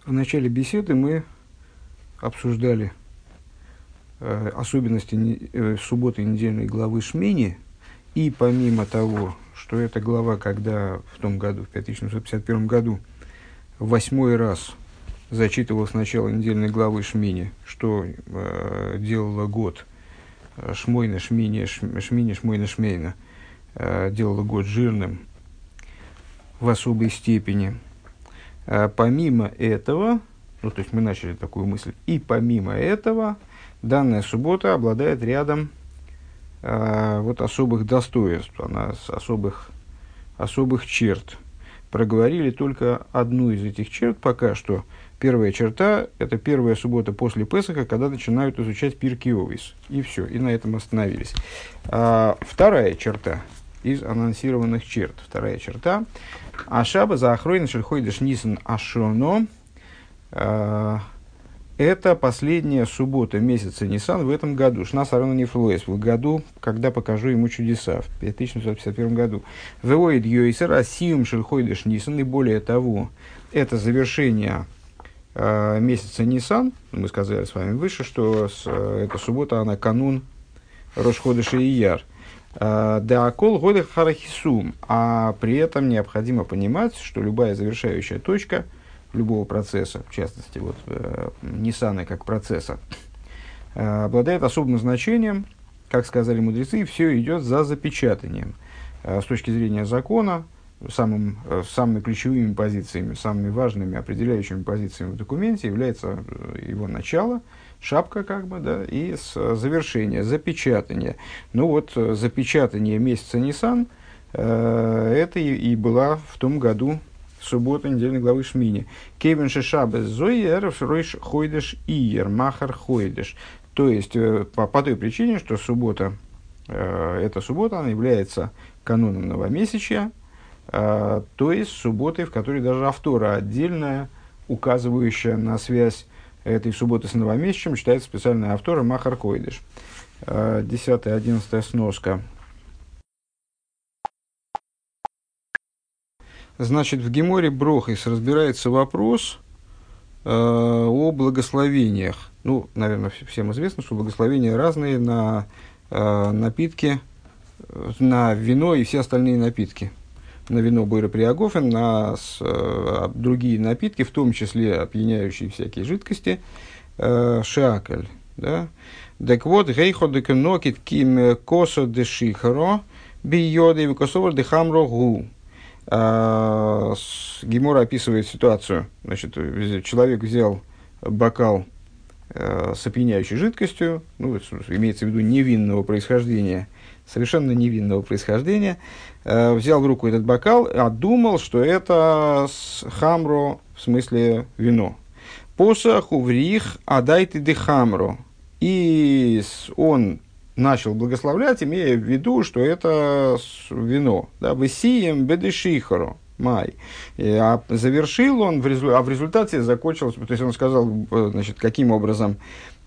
В начале беседы мы обсуждали особенности субботы недельной главы Шмини, и помимо того, что эта глава, когда в том году, в 5751 году, в 8-й раз зачитывалась начало недельной главы Шмини, что делало год Шмойна, Шмини, Шмойна, Шмейна, делало год жирным в особой степени. Помимо этого, то есть мы начали такую мысль, и помимо этого, данная суббота обладает рядом особых достоинств, она с особых черт. Проговорили только одну из этих черт пока что. Первая черта – это первая суббота после Песаха, когда начинают изучать Пиркей Овос. И все, и на этом остановились. Вторая черта из анонсированных черт. Вторая черта – Ашаба за Ахройна Шельхойдеш Нисан Ашоно. Это последняя суббота месяца Нисан в этом году. Шнас Арона Нефлоес, в году, когда покажу ему чудеса, в 5751 году. Веоид Йойсер Асиум Шельхойдеш Нисан. И более того, это завершение месяца Нисан. Мы сказали с вами выше, что эта суббота, она канун Рош Ходеша Ияр. Деакол Годех Харахисум. А при этом необходимо понимать, что любая завершающая точка любого процесса, в частности, Нисана как процесса, обладает особым значением, как сказали мудрецы, и все идет за запечатанием. С точки зрения закона, самыми ключевыми позициями, самыми важными, определяющими позициями в документе является его начало, шапка, и завершение, запечатание. Запечатание месяца Нисан, это и была в том году суббота недельной главы Шмини. Кейвен шешабес зоер ройш хойдеш иер махар хойдеш. То есть, по той причине, что эта суббота, она является каноном новомесячья, то есть субботой, в которой даже автора отдельная, указывающая на связь этой субботы с новомесячем, считается специальная автора махар хойдеш. 10-11 сноска. Значит, в Геморе Брохис разбирается вопрос о благословениях. Наверное, всем известно, что благословения разные на напитки, на вино и все остальные напитки. На вино Бойра Приагофен, на другие напитки, в том числе опьяняющие всякие жидкости, шеакаль. Да? Так вот, гейхо де кенокит ким косо де шихаро бийоды и косовар де хамро гу. Гемора описывает ситуацию. Значит, человек взял бокал с опьяняющей жидкостью, имеется в виду невинного происхождения, совершенно невинного происхождения, взял в руку этот бокал, а думал, что это хамро, в смысле вино. Посаху врих адайте де хамро. И он начал благословлять, имея в виду, что это вино. «Весием бедешихаро май». А завершил он, в результате закончился, то есть он сказал, значит, каким образом,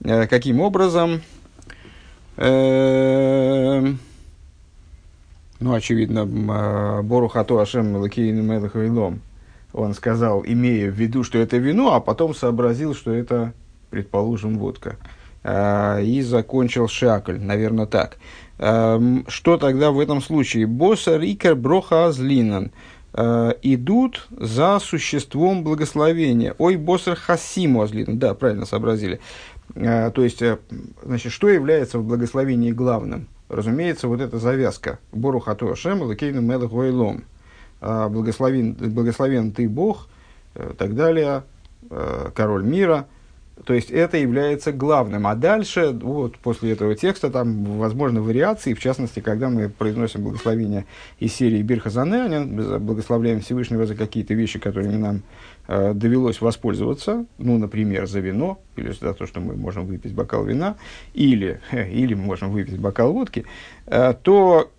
очевидно, «Борухато Ашем Лакейну Мелех Вейлом». Он сказал, имея в виду, что это вино, а потом сообразил, что это, предположим, водка. И закончил шакль, наверное, так. Что тогда в этом случае? Боса рикер броха азлинан. Идут за существом благословения. Ой, босер хасиму азлинан. Да, правильно сообразили. То есть, значит, что является в благословении главным? Разумеется, вот эта завязка. Бору хату ашем лакейну мелех гойлом. Благословен ты Бог, так далее, король мира. То есть, это является главным. А дальше, после этого текста, там, возможны вариации, в частности, когда мы произносим благословение из серии Бир Хазане, благословляем Всевышнего за какие-то вещи, которыми нам довелось воспользоваться, вот за вино, или за то, что мы можем выпить бокал вина, или мы можем выпить бокал водки, то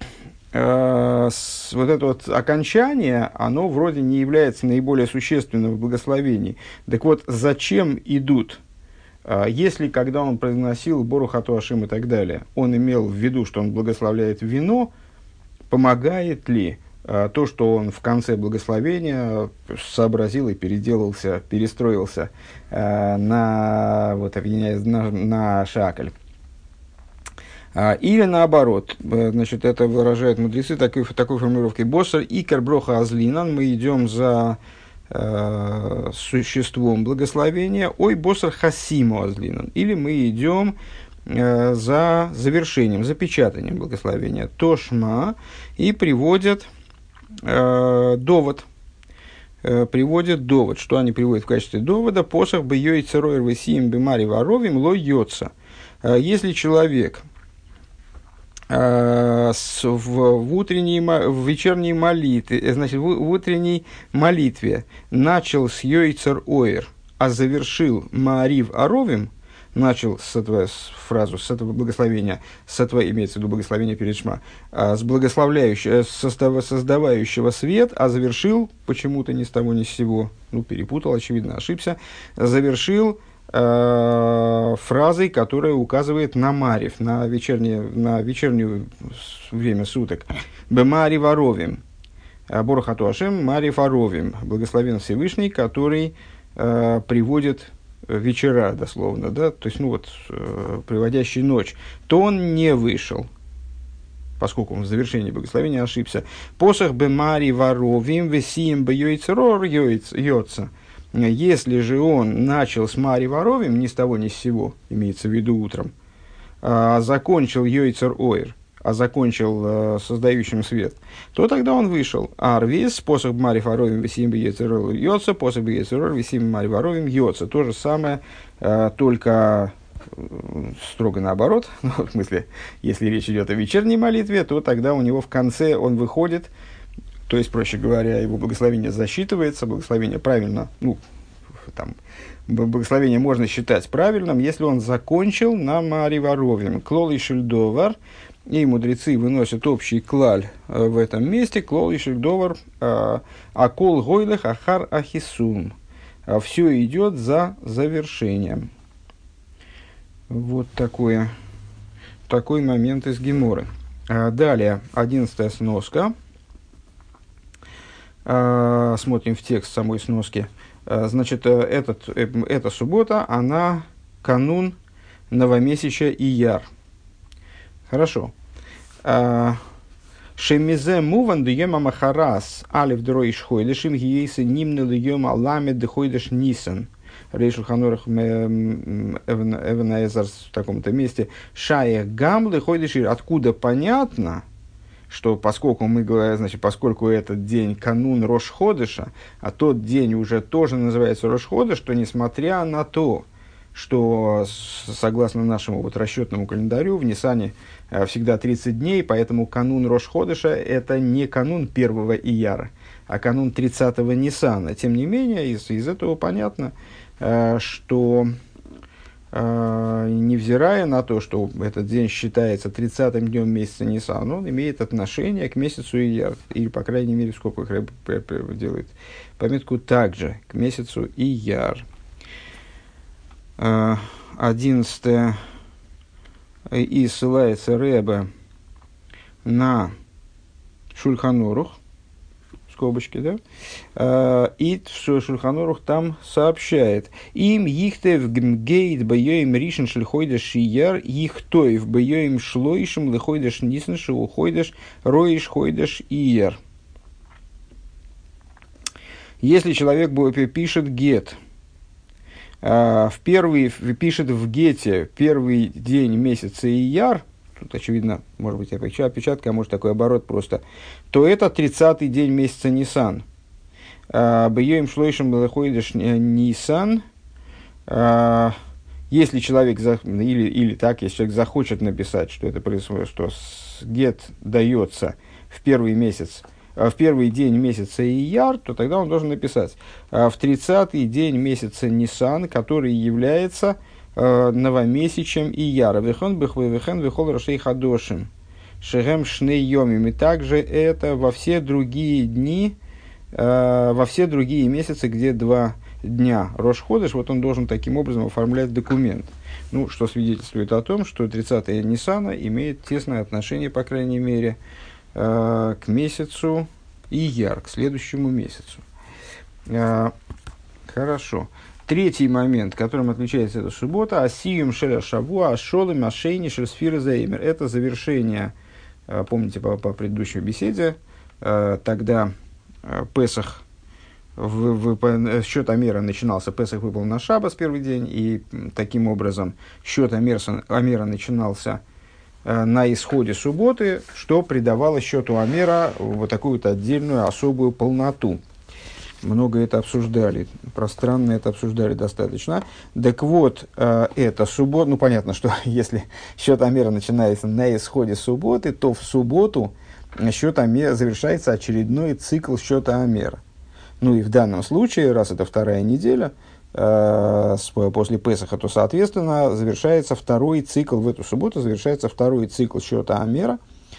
это окончание, оно вроде не является наиболее существенным в благословении. Так вот, зачем идут? Если, когда он произносил Борухату Ашим и так далее, он имел в виду, что он благословляет вино, помогает ли то, что он в конце благословения сообразил и перестроился объединяясь на шакаль. Или наоборот, значит, это выражают мудрецы такой формулировкой: «Босар икар броха азлинан», мы идем за существом благословения, «ой босар хасиму азлинан», или мы идем за завершением, запечатанием благословения. Тошма, и приводят довод. Что они приводят в качестве довода? «Посах бы йой церойр весиим бимари варовим ло йоца». Если человек в вечерней молитве, значит, в утренней молитве начал с йойцер оир, а завершил маарив аровим, начал фразу с этого благословения, имеется в виду благословение перед Шма, создавающего свет, а завершил почему-то ни с того ни с сего, перепутал, очевидно, ошибся, завершил фразой, которая указывает на марив, на вечернее время суток. Бемари варовим. Борохату Ашем, марив аровим. Благословен Всевышний, который приводит вечера, дословно, да, то есть, приводящий ночь, то он не вышел, поскольку он в завершении благословения ошибся. Посах бемари варовим весием бьёйцерор йоца. Если же он начал с мари варовим, ни с того ни с сего, имеется в виду утром, а закончил йойцер оир, а закончил создающим свет, то тогда он вышел. Арвис, способ мари варовим весим бьёйцер йоца, способ бьёйцер весим мари варовим йоца. То же самое, только строго наоборот. В смысле, если речь идет о вечерней молитве, то тогда у него в конце он выходит. То есть, проще говоря, его благословение засчитывается, благословение правильно, благословение можно считать правильным, если он закончил на мари варовим. Клол и шельдовар, и мудрецы выносят общий клаль в этом месте. Клол и шельдовар, акол гойлех ахар ахисум. Все идет за завершением. Вот такой момент из Геморы. Далее, 11-я сноска. Смотрим в текст самой сноски. Значит, эта суббота, она канун новомесяча Ияр. Хорошо. Шемизе муван дуема махарас алев дройш хойдешим гиейсы нимны дуема ламед дхойдеш нисан. Рейшл Ханорах Эвенаэзар в таком-то месте. Шаях гамлы хойдешир. Откуда понятно, что поскольку этот день канун Рош-Ходыша, а тот день уже тоже называется Рош-Ходыш, то несмотря на то, что согласно нашему расчетному календарю в Нисане всегда 30 дней, поэтому канун Рош-Ходыша это не канун 1 Ияра, а канун 30-го Нисана. Тем не менее, из этого понятно, что невзирая на то, что этот день считается 30-м днем месяца Нисан, он имеет отношение к месяцу Ияр, или, по крайней мере, в скобках делает пометку также к месяцу Ияр. 11 и ссылается Ребе на Шульхан Орух, скобочки, да, и Шульхан Орух там сообщает: им ихтев гмгейт бьёим ришен шлихойдеш шияр ихтоев бьёим шлойшим лихойдеш нисен шелухойдеш роиш хойдеш ияр. Если человек пишет гет, пишет в гете первый день месяца Ияр, тут, очевидно, может быть, опечатка, а может, такой оборот просто, то это 30-й день месяца Нисан. Бьёим шлойшим лихойдеш Нисан. Если человек, если человек захочет написать, что это происходит, что гет дается в первый день месяца Ияр, то тогда он должен написать в 30-й день месяца Нисан, который является новомесячем Ияра. Вехон бехвевехен вехол рашей хадошим. Шегем шней йомим. И также это во все другие дни, во все другие месяцы, где 2 дня Рош Ходеш, вот он должен таким образом оформлять документ. Что свидетельствует о том, что 30-е Нисана имеет тесное отношение, по крайней мере, к месяцу Ияр, к следующему месяцу. Хорошо. Третий момент, которым отличается эта суббота, асиюм шеля шавуа, ашолым ашейни шельсфира заимер. Это завершение, помните по предыдущей беседе, тогда Песах, счет Амера начинался, Песах выпал на Шаббас первый день, и таким образом счет Амера начинался на исходе субботы, что придавало счету Амера вот такую вот отдельную особую полноту. Много это обсуждали, пространно это обсуждали достаточно. Так вот, это суббота, ну понятно, что если счет Амера начинается на исходе субботы, то в субботу счет Амера завершается очередной цикл счета Амера. Ну и в данном случае, раз это вторая неделя после Песаха, то, соответственно, завершается второй цикл, в эту субботу завершается второй цикл счета Амера.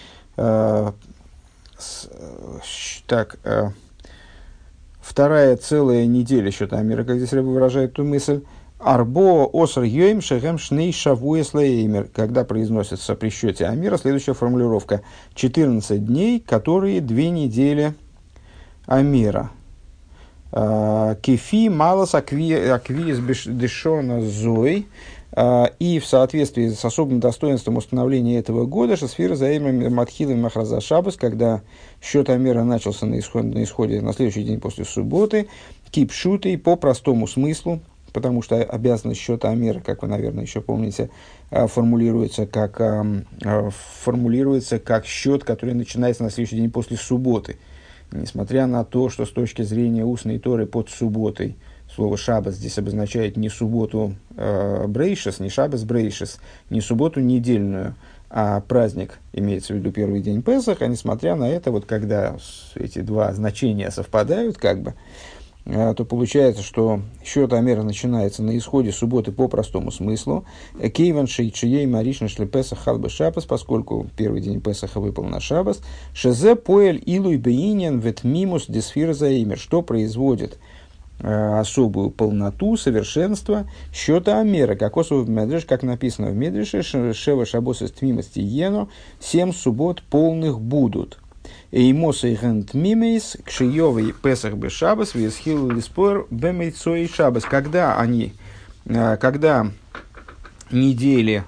Вторая целая неделя счета Амера, как здесь Ребе выражает эту мысль, «Арбо оср йоим шехем шней шавуэ слеймер», когда произносится при счете Амера следующая формулировка: 14 дней, которые 2 недели Амера. Кефи малос аквиес дешона зой. И в соответствии с особым достоинством установления этого года шесфира заимер матхилым махраза шаббас, когда счет Амера начался на исходе на следующий день после субботы, кипшутой по простому смыслу, потому что обязанность счета Амера, как вы, наверное, еще помните, формулируется как счет, который начинается на следующий день после субботы. Несмотря на то, что с точки зрения устной Торы под субботой слово «шаббас» здесь обозначает не субботу брейшес, не шаббас брейшес, не субботу недельную, а праздник, имеется в виду первый день Песаха, несмотря на это, вот когда эти два значения совпадают, как бы, то получается, что счет Амера начинается на исходе субботы по простому смыслу. Кейван шейчией маришна шле Песах халбе шаббас, поскольку первый день Песаха выпал на шаббас. Шезе поэль илуй бейнин ветмимус десфир заимер, что производит особую полноту, совершенство счета Амера, как осов медреш, как написано в Медреше, шева шабос из тмимости ено, 7 суббот полных будут. Эймоса и гент мимейс, кшиёвый Песах бе шаббас, весхил лиспор бемейцой шаббас. Когда недели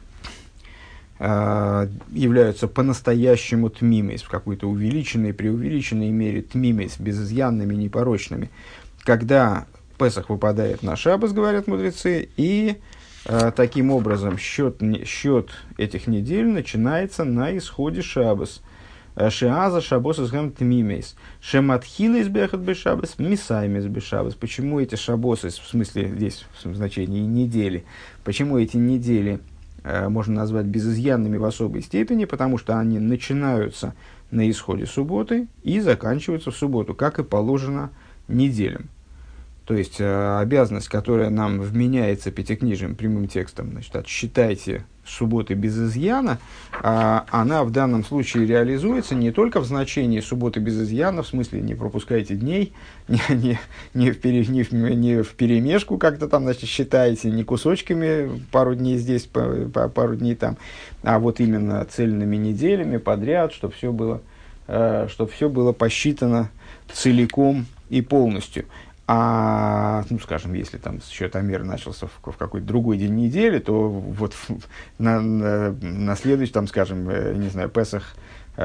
являются по-настоящему тмимейс, в какой-то увеличенной, преувеличенной мере тмимейс, безызъянными, непорочными, когда Песах выпадает на шаббас, говорят мудрецы, и таким образом счет этих недель начинается на исходе шаббас. Шеаза шаббос из гэм тмимейс. Шематхилейс бехат бешаббас, мисаймес бешаббас. Почему эти шаббосы, в смысле здесь в значении недели, почему эти недели можно назвать безызъянными в особой степени? Потому что они начинаются на исходе субботы и заканчиваются в субботу, как и положено неделям. То есть обязанность, которая нам вменяется пятикнижием прямым текстом, значит, отсчитайте субботы без изъяна, она в данном случае реализуется не только в значении субботы без изъяна, в смысле не пропускайте дней, не в перемешку как-то там, значит, считаете, не кусочками пару дней здесь, пару дней там, а вот именно цельными неделями подряд, чтобы все было посчитано целиком и полностью. Скажем, если там счет Амера начался в какой-то другой день недели, то вот на следующий, там, скажем, не знаю, Песах,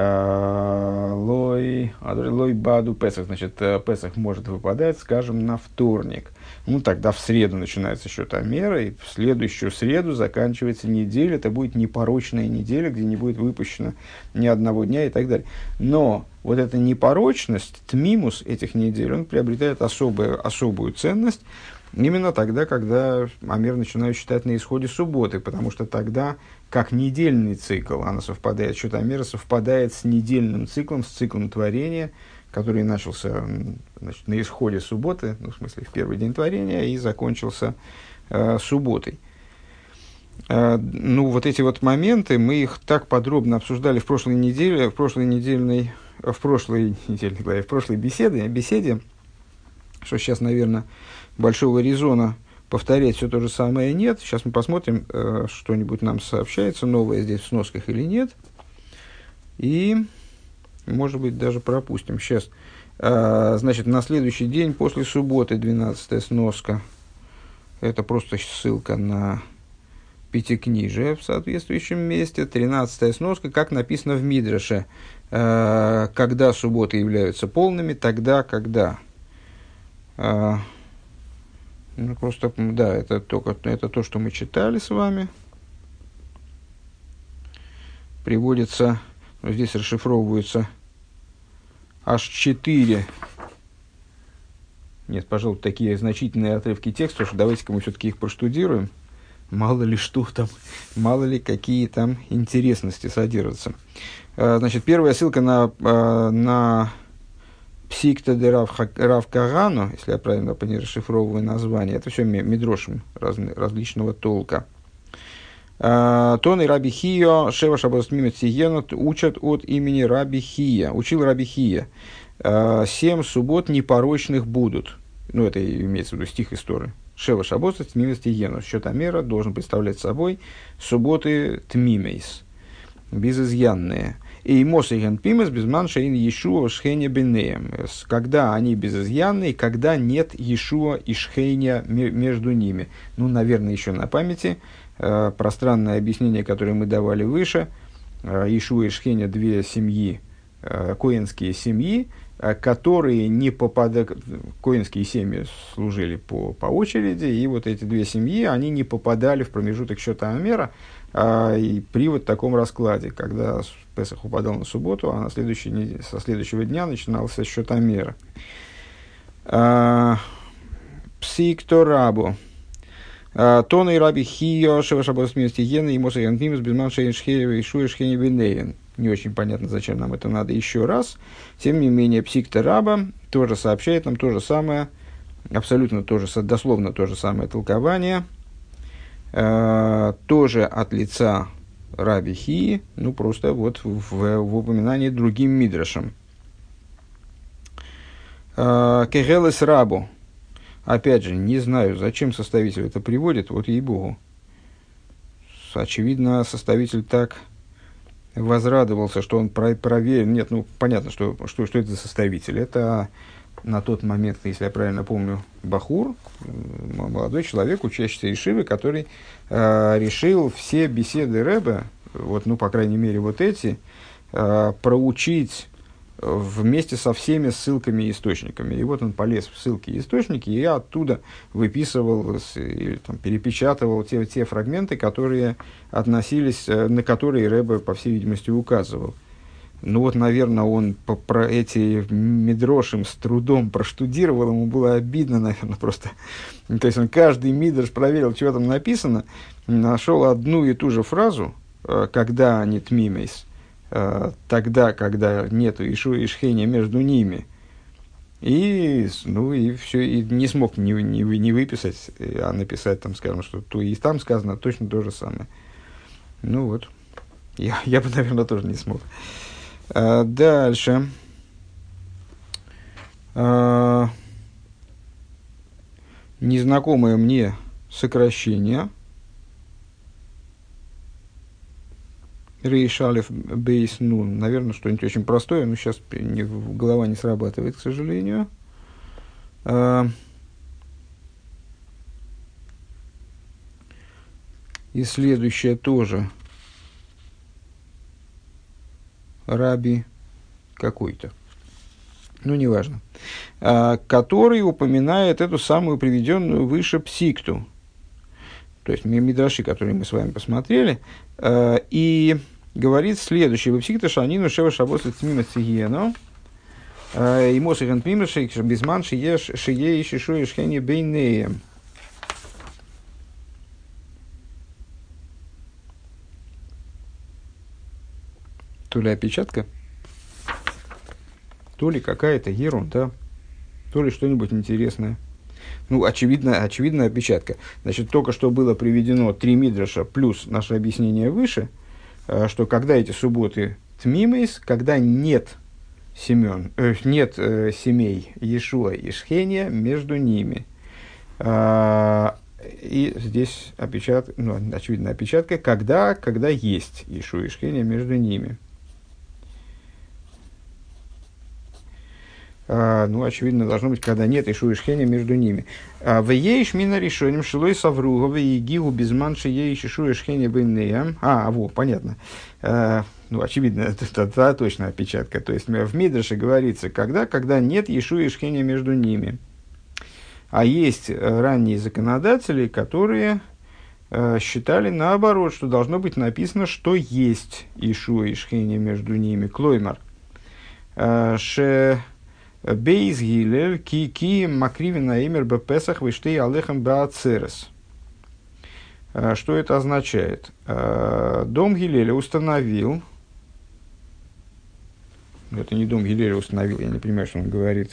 лой баду Песах, значит, Песах может выпадать, скажем, на вторник. Ну, тогда в среду начинается счет Амера, и в следующую среду заканчивается неделя. Это будет непорочная неделя, где не будет выпущено ни одного дня и так далее. Но вот эта непорочность, тмимус этих недель, он приобретает особую ценность именно тогда, когда Амер начинают считать на исходе субботы, потому что тогда, как недельный цикл, она совпадает, счет Амера совпадает с недельным циклом, с циклом творения, который начался, значит, на исходе субботы, ну, в смысле, в первый день творения, и закончился субботой. Вот эти вот моменты, мы их так подробно обсуждали в прошлой беседе, что сейчас, наверное, большого резона повторять все то же самое нет. Сейчас мы посмотрим, что-нибудь нам сообщается новое здесь в сносках или нет. И, может быть, даже пропустим. Сейчас. Значит, на следующий день после субботы, 12-я сноска, это просто ссылка на пятикнижие в соответствующем месте. 13-я сноска, как написано в Мидраше, когда субботы являются полными, тогда, когда. Ну, просто, да, это то, что мы читали с вами. Приводится, здесь расшифровываются аж 4. Нет, пожалуй, такие значительные отрывки текста, что давайте-ка мы все-таки их проштудируем. Мало ли что там, мало ли какие там интересности содержатся. Значит, первая ссылка на Псикта де Рав Кагану, если я правильно расшифровываю название, это все мидрошим различного толка. Тон и Раби Хио, Шева Шаббос Мимет Сиенот учат от имени Раби Хия. Учил Раби Хия. 7 суббот непорочных будут. Ну, это имеется в виду стих из Торы. Шева Шаббос Мимет Сиенот. Счетомера должен представлять собой субботы тмимейс, безызъянные. И Мосиген Пимес безман шейн Иешуа шхеня бенеем. Когда они безызъянные, когда нет Иешуа и шхеня между ними. Ну, наверное, еще на памяти пространное объяснение, которое мы давали выше. Иешуа и шхеня — две семьи, коэнские семьи, которые не попадали, коэнские семьи служили по очереди, и вот эти две семьи, они не попадали в промежуток счета Амера, и при вот таком раскладе, когда Песах упадал на субботу, а со следующего дня начинался счет Амера. Псикто рабу. Тон и Раби Хио, Шева Шаббос Мимет Сиенот, и Моса Янпимес, Безман Шейн Шхея, Ишуа Шхеня Бенеен. Не очень понятно, зачем нам это надо еще раз. Тем не менее, Псикто раба тоже сообщает нам то же самое, абсолютно то же, дословно то же самое толкование, тоже от лица Раби Хии, ну просто вот в упоминании другим мидрашем. Кегелес рабу. Опять же, не знаю, зачем составитель это приводит, вот ей-богу. Очевидно, составитель так возрадовался, что он проверил. Нет, ну, понятно, что это за составитель. Это на тот момент, если я правильно помню, бахур, молодой человек, учащийся ешивы, который решил все беседы Ребе, вот, ну, по крайней мере, вот эти, проучить вместе со всеми ссылками и источниками. И вот он полез в ссылки и источники, и оттуда выписывал или там, перепечатывал те фрагменты, которые относились, на которые Ребе, по всей видимости, указывал. Ну вот, наверное, он про эти мидрошим с трудом проштудировал, ему было обидно, наверное, просто. То есть он каждый мидрш проверил, что там написано, нашел одну и ту же фразу, когда они тмимейс, тогда, когда нету Ишуа и Шхеня между ними, и, ну, и все, и не смог не выписать, а написать, там, скажем, что то и там сказано точно то же самое. Ну вот, я бы, наверное, тоже не смог. Дальше. Незнакомое мне сокращение. Рейшалев бейс нун. Наверное, что-нибудь очень простое, но сейчас голова не срабатывает, к сожалению. И следующее тоже. Раби какой-то. Ну, неважно. Который упоминает эту самую приведенную выше псикту. То есть мидраши, которые мы с вами посмотрели, и говорит следующее: в психта шанину шева шаббос цмима цигиено и мосиген пимеши безман шиеш шие шишуе шхене бейнеем. То ли опечатка, то ли какая-то ерунда, то ли что-нибудь интересное. Ну, очевидная опечатка. Значит, только что было приведено 3 мидраша плюс наше объяснение выше, что когда эти субботы тмимейс, когда нет семей Иешуа и Шхеня между ними. И здесь очевидная опечатка, когда есть Иешуа и Шхеня между ними. Ну, очевидно, должно быть, когда нет Ишуа и Шхения между ними. В ейш мина решением шилой савругова и гигу безманши ейш Ишуа и Шхения бейнеям. Понятно. Ну, очевидно, это точная опечатка. То есть в Мидраше говорится, когда нет Ишуа и Шхения между ними. А есть ранние законодатели, которые считали наоборот, что должно быть написано, что есть Ишуа и Шхения между ними. Клоймар. Бейз Гилель ки макривина имер бепесах виштей алехам баацерес. Что это означает? Дом Гилеля установил. Это не дом Гилеля установил, я не понимаю, что он говорит.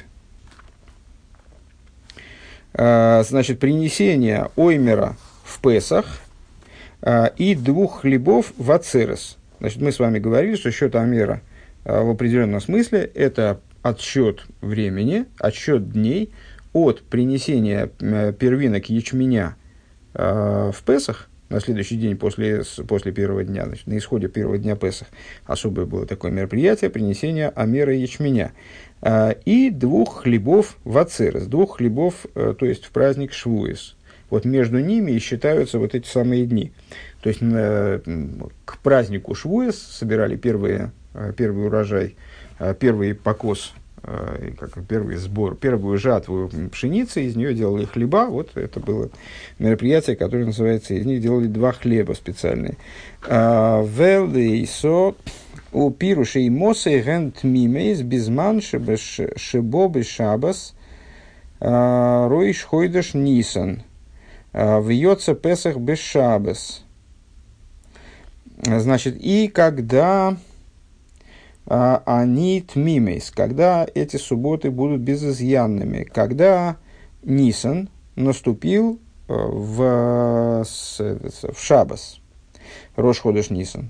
Значит, принесение оймера в Песах и 2 хлебов в Ацерес. Значит, мы с вами говорили, что счет Омера в определенном смысле это отсчет времени, отсчет дней от принесения первинок ячменя в Песах, на следующий день после первого дня, значит, на исходе первого дня Песах, особое было такое мероприятие, принесение омера ячменя, и 2 хлебов в Ацерес, 2 хлебов, то есть в праздник Швуис. Вот между ними и считаются вот эти самые дни. То есть к празднику Швуис собирали первый урожай, первый покос, первый сбор, первую жатву пшеницы, из нее делали хлеба. Вот это было мероприятие, которое называется, из них делали 2 хлеба специальные. Велдейсо у пируши и мосы гент мимейс безман шебобы шабас ройш хойдаш нисан вьется песах без шабас. Значит, и когда они тмимейс, когда эти субботы будут безызъянными, когда Нисан наступил в Шабас, Рош ходеш Нисан,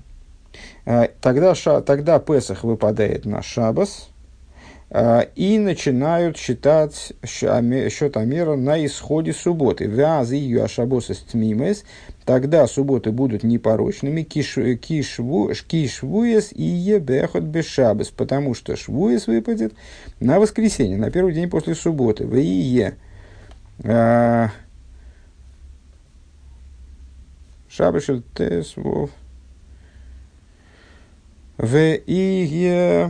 тогда Песах выпадает на Шабас, и начинают считать счет Омера на исходе субботы. Вяз ее ашабос из тмимес, тогда субботы будут непорочными, кишвуес и ебехот без шабас, потому что швуес выпадет на воскресенье, на первый день после субботы. Вие шабашел тесвов вие.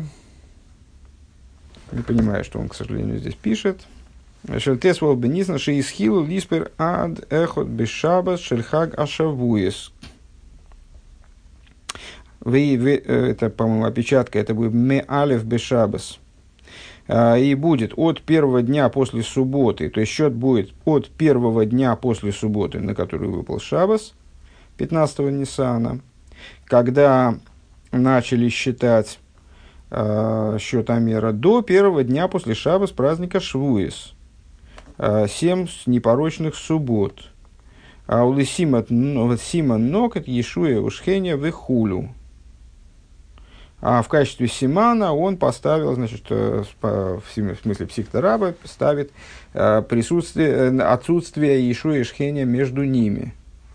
Не понимаю, что он, к сожалению, здесь пишет. Шельтесвол бенизна шеисхилу лиспер ад эхот бешабас шельхаг ашавуес. Это, по-моему, опечатка, это будет ме алев бешабас. И будет от первого дня после субботы, то есть счет будет от первого дня после субботы, на которую выпал шабас, 15-го Ниссана, когда начали считать счет Омера до первого дня после Шаббас праздника Швуис, 7 непорочных суббот. А у Сима нокет Ешуя Ушхения в А в качестве Симана он поставил, значит, в смысле психтораба ставит отсутствие Ешуя Ушхения между ними.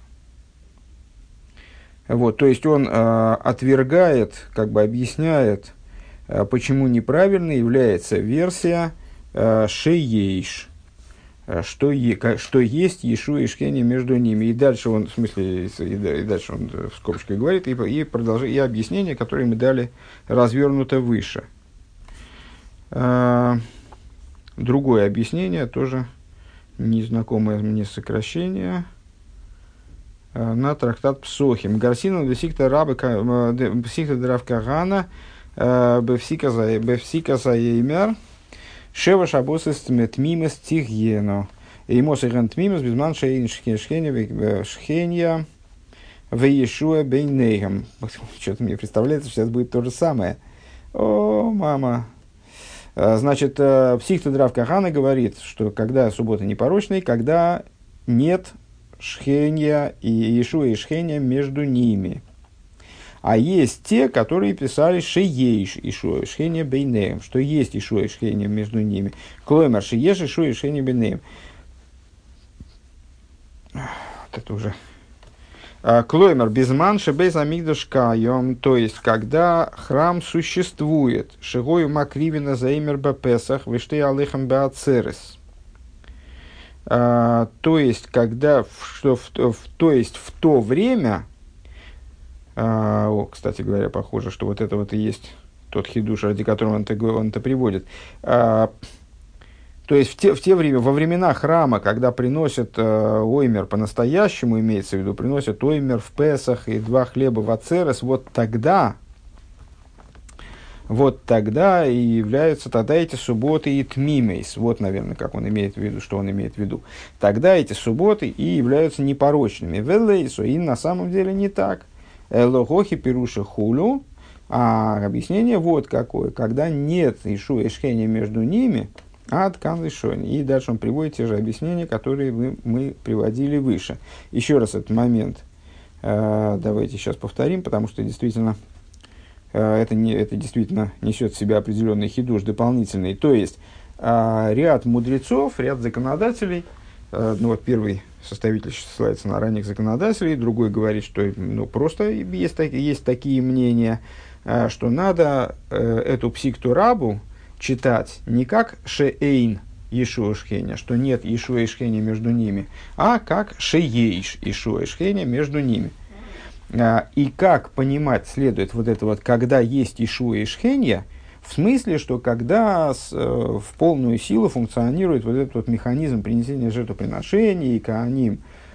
Вот, то есть он отвергает, как бы объясняет, почему неправильной является версия «шеейш», что есть Ешуа и Шхения между ними. И дальше он, в смысле, и дальше он в скобочках говорит, и объяснение, которое мы дали, развернуто выше. Другое объяснение, тоже незнакомое мне сокращение, на трактат Псохим. Гарсина бефсикта дравкагана бефсика заеймер шева шабосес тмимес тихьено. И мосиген тмимес безман шейн шхенья в Иешуа бейнейгам. Что-то мне представляется, что сейчас будет то же самое. О, мама. Значит, психта дравкагана говорит, что когда суббота непорочная, когда нет Шхенья и Иешуа и Шхенья между ними. А есть те, которые писали «Шеейш Ишуа и Шхенья бейнеем», что есть Ишуа и Шхенья между ними. Клоймар «Шееш Ишуа и Шхенья бейнеем». Вот это уже Клоймер безман шебейс амигдаш кайом, то есть, когда храм существует, шигою макривина заимер бапесах, вишты алейхам беацерес. То есть, когда, то есть, в то время, кстати говоря, похоже, что вот это вот и есть тот хидуш, ради которого он это приводит. То есть, в те время, во времена храма, когда приносят оймер по-настоящему, имеется в виду, приносят оймер в Песах и 2 хлеба в Ацерес, вот тогда и являются тогда эти субботы и тмимейс. Вот, наверное, как он имеет в виду, что он имеет в виду. Тогда эти субботы и являются непорочными. Велейсу, и на самом деле не так. Лохохи пируша хулю, а объяснение вот какое. Когда нет ишу и шхения между ними, от канлишони. И дальше он приводит те же объяснения, которые мы приводили выше. Еще раз этот момент давайте сейчас повторим, потому что действительно это действительно несет в себя определенный хидуш дополнительный. То есть ряд мудрецов, ряд законодателей, первый составитель ссылается на ранних законодателей, другой говорит, что просто есть такие мнения, что надо эту псикту рабу читать не как шеэйн Иешуа Шхеня, что нет Иешуа и Шхеня между ними, а как шеейш Иешуа и Шхеня между ними. И как понимать следует вот это вот, когда есть Иешуа и Шхеня, в смысле, что когда в полную силу функционирует вот этот вот механизм принесения жертвоприношений, кааним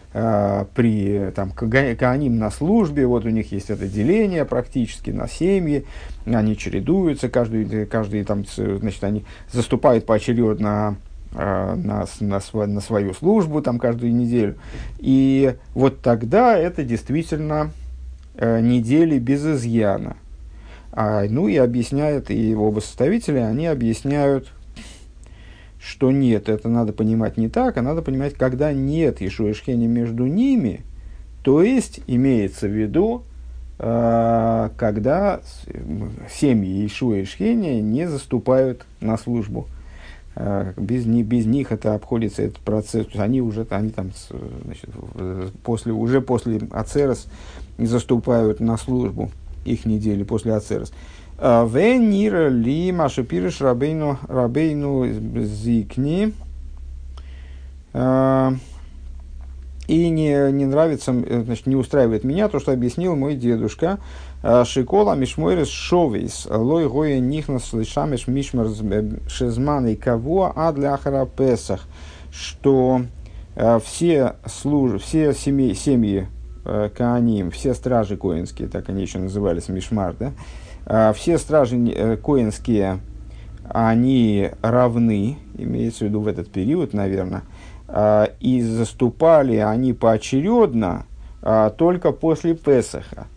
кааним на службе, вот у них есть это деление практически на семьи, они чередуются, каждый там, значит, они заступают поочередно на свою службу там каждую неделю. И вот тогда это действительно недели без изъяна. И объясняют, и оба составителя, они объясняют, что нет, это надо понимать не так, а надо понимать, когда нет Иешуа и Шхени между ними, то есть имеется в виду, когда семьи Иешуа и Шхени не заступают на службу. Без них это обходится, этот процесс, то есть они там, значит, уже после Ацерес заступают на службу, их недели после Ацерес. Венира ли машапириш рабейну зикни. И не нравится, значит, не устраивает меня то, что объяснил мой дедушка. Шикола мишмойрес шовейс лой гоя нихнас лишамеш мишмар шезман и кого адляхара песах, что все семьи кааним, все стражи коинские, так они еще назывались, мишмар, да? Все стражи коинские, они равны, имеется в виду в этот период, наверное, и заступали они поочередно только после Песаха.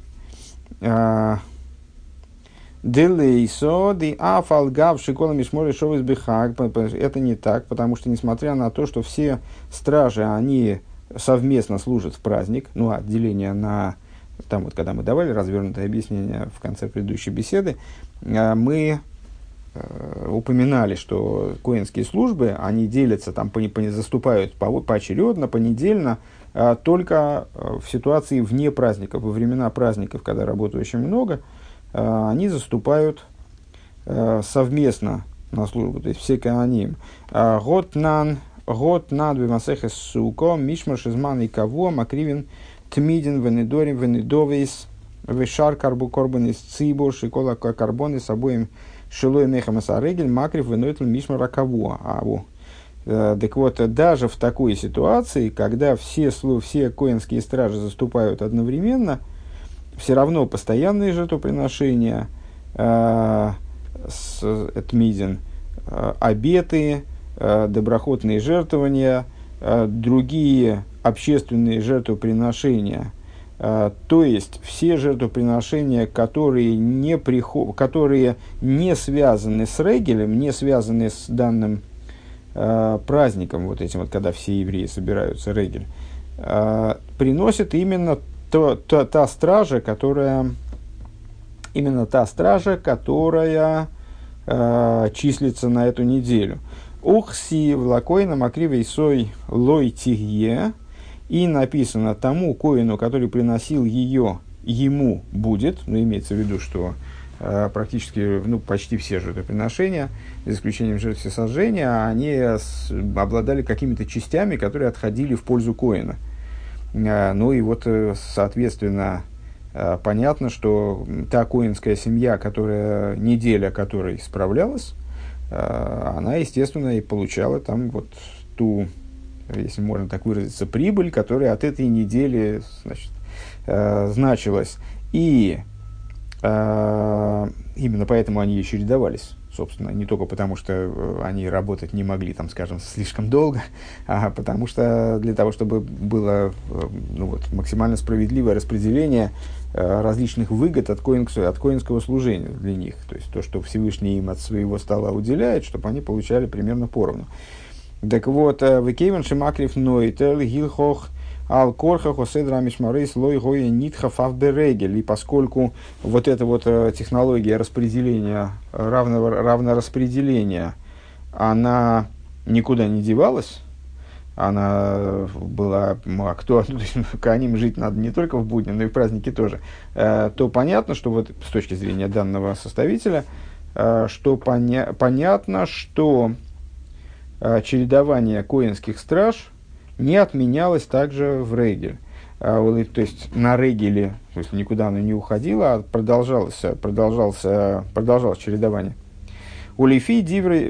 Делейсо ди афалгав шикола мишмори шовис бихаг. Это не так, потому что, несмотря на то, что все стражи, они совместно служат в праздник, отделение на... Там вот, когда мы давали развернутое объяснение в конце предыдущей беседы, мы упоминали, что коинские службы, они делятся, там, заступают поочередно, понедельно, только в ситуации вне праздников, во времена праздников, когда работы очень много, они заступают совместно на службу, то есть все кааним. Год над бимасехес суко, мишмар шизман и кого, макривин тмидин венедорим венедовейс, вешар карбу корбанис цибор, шикола карбоны с обоим шилой мехам сарегель, макрив венуэтл мишмара кого. Так вот, даже в такой ситуации, когда все коинские стражи заступают одновременно, все равно постоянные жертвоприношения, тмидин, обеты, доброхотные жертвования, другие общественные жертвоприношения, то есть все жертвоприношения, которые не связаны с регелем, не связаны с данным праздником, вот этим вот, когда все евреи собираются, регель, приносят именно та стража, которая числится на эту неделю. Ухси влакойна макривей сой лой тигье. И написано тому коину, который приносил ее, ему будет, ну, имеется в виду, что практически, ну, почти все жертвоприношения, за исключением жертв всесожжения, они обладали какими-то частями, которые отходили в пользу коина. Ну и вот, соответственно, понятно, что та коинская семья, неделя которой справлялась, она, естественно, и получала там вот ту, если можно так выразиться, прибыль, которая от этой недели, значит, значилась. И именно поэтому они и чередовались, собственно, не только потому, что они работать не могли, там, скажем, слишком долго, а потому что для того, чтобы было, ну, вот, максимально справедливое распределение различных выгод от коинского служения для них. То есть то, что Всевышний им от своего стола уделяет, чтобы они получали примерно поровну. Так вот, «Векейвен шемакрив нойтел гилхох ал-корха хоседра мишмарейс лой гоя нитха фавберегель». И поскольку вот эта вот технология распределения, равнораспределения, она никуда не девалась, она была актуальна, коаним жить надо не только в будни, но и в праздники тоже, то понятно, что вот с точки зрения данного составителя, что понятно, что чередование коинских страж не отменялось также в регель. То есть на регеле, то есть никуда оно не уходило, а продолжалось чередование. Улифи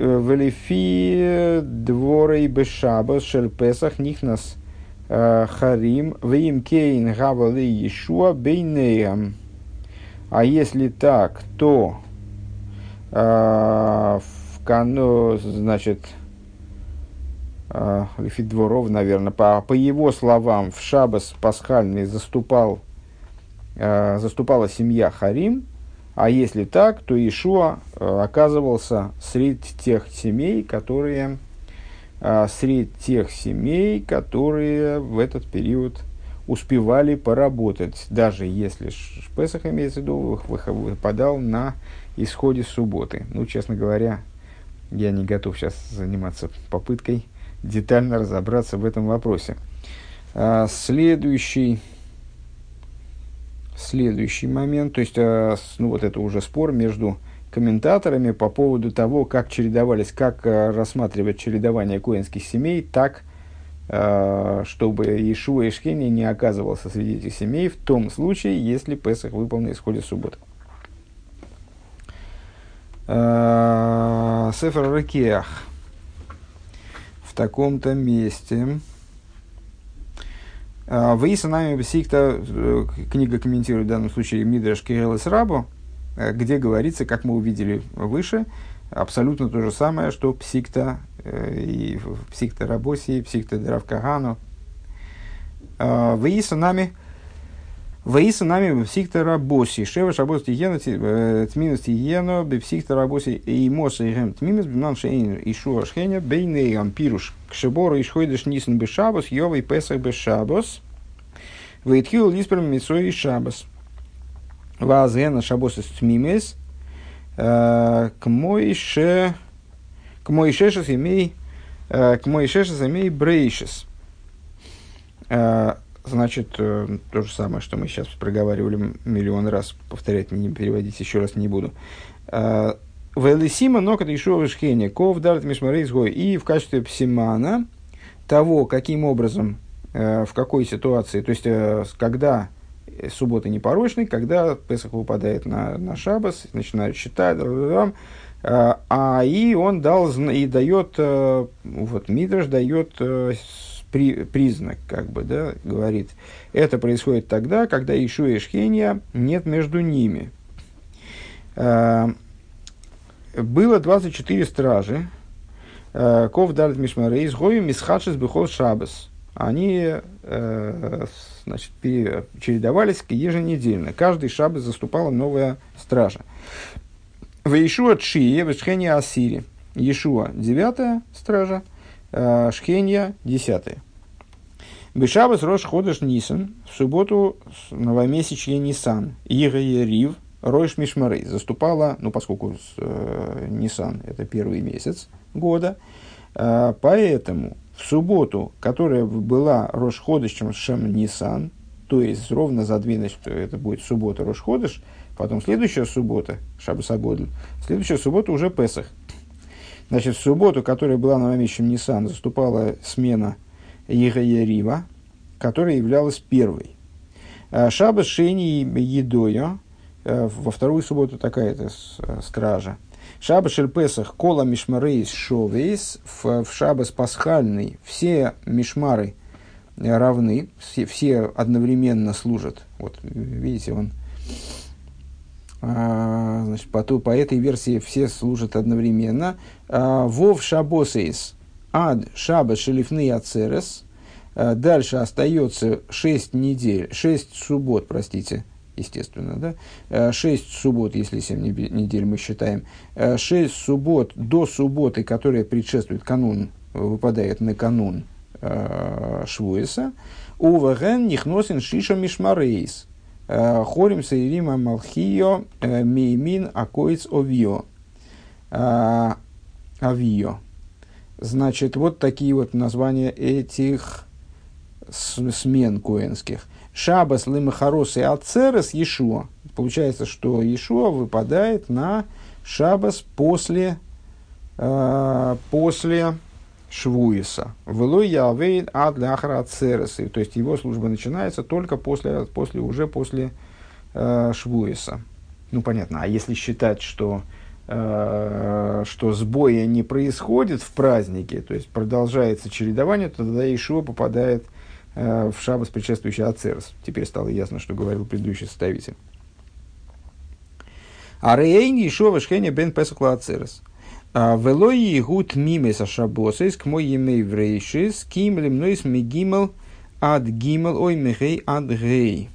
дворей бешабас шель песах нихнас харим вим кейн гавали Иешуа бейнеям. А если так, то значит, Лифи дворов, наверное, по его словам, в шаббас пасхальный заступала семья Харим. А если так, то Иешуа оказывался среди тех семей, которые в этот период успевали поработать, даже если Песах, имеется в виду, выпадал на исходе субботы. Ну, честно говоря, я не готов сейчас заниматься попыткой детально разобраться в этом вопросе. Следующий момент, то есть, ну, вот это уже спор между комментаторами по поводу того, как рассматривать чередование коинских семей так, чтобы Иешуа и Шхения не оказывался среди этих семей в том случае, если Песах выпал на исходе субботы. Сефер Рекеах в таком-то месте. Вейса нами бесикта, книга комментирует в данном случае Мидраш Кирилл Рабо, где говорится, как мы увидели выше, абсолютно то же самое, что псикта и псикта Рабоси, псикта Дравкагану. Вейса нами бепсикта Рабоси, Шева Шабос Тиена, Тминус Тиена, бепсикта Рабоси, и Моса и Гем Тминус, Бнан Шейн и Шуа Шхеня, Бейнеям Пируш, Кшебору и Шхойдеш Нисен Бешабос, Йовый Песах Бешабос, Вейтхил Лисперм Митсой и Шабос. Вазена Шабос из Тмимес, к Моишешес имей Брейшес. Значит, то же самое, что мы сейчас проговаривали миллион раз, повторять, не переводить еще раз не буду. Велисима нокат Иешуа Шхеня, ков дарт мишмарейс гой. И в качестве псимана того, каким образом, в какой ситуации, то есть, когда суббота непорочный, когда Песах выпадает на шаббас, начинают считать, и он дает, вот Мидраш дает признак, как бы, да, говорит, это происходит тогда, когда Иешуа и Шхения нет между ними. Было 24 стражи, ков дарт мишмарейс гой мисхадшис бихол шаббас. Они, значит, чередовались еженедельно. Каждый шаббат заступала новая стража. В Иешуа Тшие, в Шхения Асири. Иешуа 9-я стража, Шхения 10-я. Бешаббас Рош Ходеш Нисан, в субботу новомесячье Нисан. Ига Ерив, Рош Мишмарей. Заступала, ну, поскольку Нисан это первый месяц года, Поэтому в субботу, которая была Рош Ходеш Шем Нисан, то есть ровно за 2, значит, это будет суббота Рош Ходеш, потом следующая суббота, Шаббас Агодль, следующая суббота уже Песах. Значит, в субботу, которая была новомесячным Нисан, заступала смена Егаерива, которая являлась первой. Шаббас Шени Едоя, во вторую субботу такая-то стража. Шаббас Шель Песах Кола Мишмарейс Шовейс, в Шаббас пасхальный все мишмары равны, все одновременно служат. Вот, видите, он, значит, по этой версии все служат одновременно. Вов Шабосейс Ад Шаббас Шелифны Ацерес. Дальше остается 6 суббот, простите, естественно, да? 6 суббот, если 7 недель мы считаем. 6 суббот до субботы, которая предшествует канун, выпадает на канун Швуэса. Уваген нихносин шиша мишмарейс. Хорим сейрима малхио меймин акоиц овио. Авио. Значит, вот такие вот названия этих смен коэнских. Шабас лимахарос и ацерес Иешуа. Получается, что Иешуа выпадает на шабас после Швуиса. Велой явейд ад ляхара ацерес. То есть его служба начинается только после Швуиса. Ну, понятно. А если считать, что сбоя не происходит в празднике, то есть продолжается чередование, то тогда Иешуа попадает в шаббас, предшествующий Ацерес. Теперь стало ясно, что говорил предыдущий составитель. Арейн Иешуа Шхеня бен Песах ла Ацерес. Велой гут мимес ашабосес к мой емей врейшис ким лимнойс мегимел ад гимел ой мегей ад гей.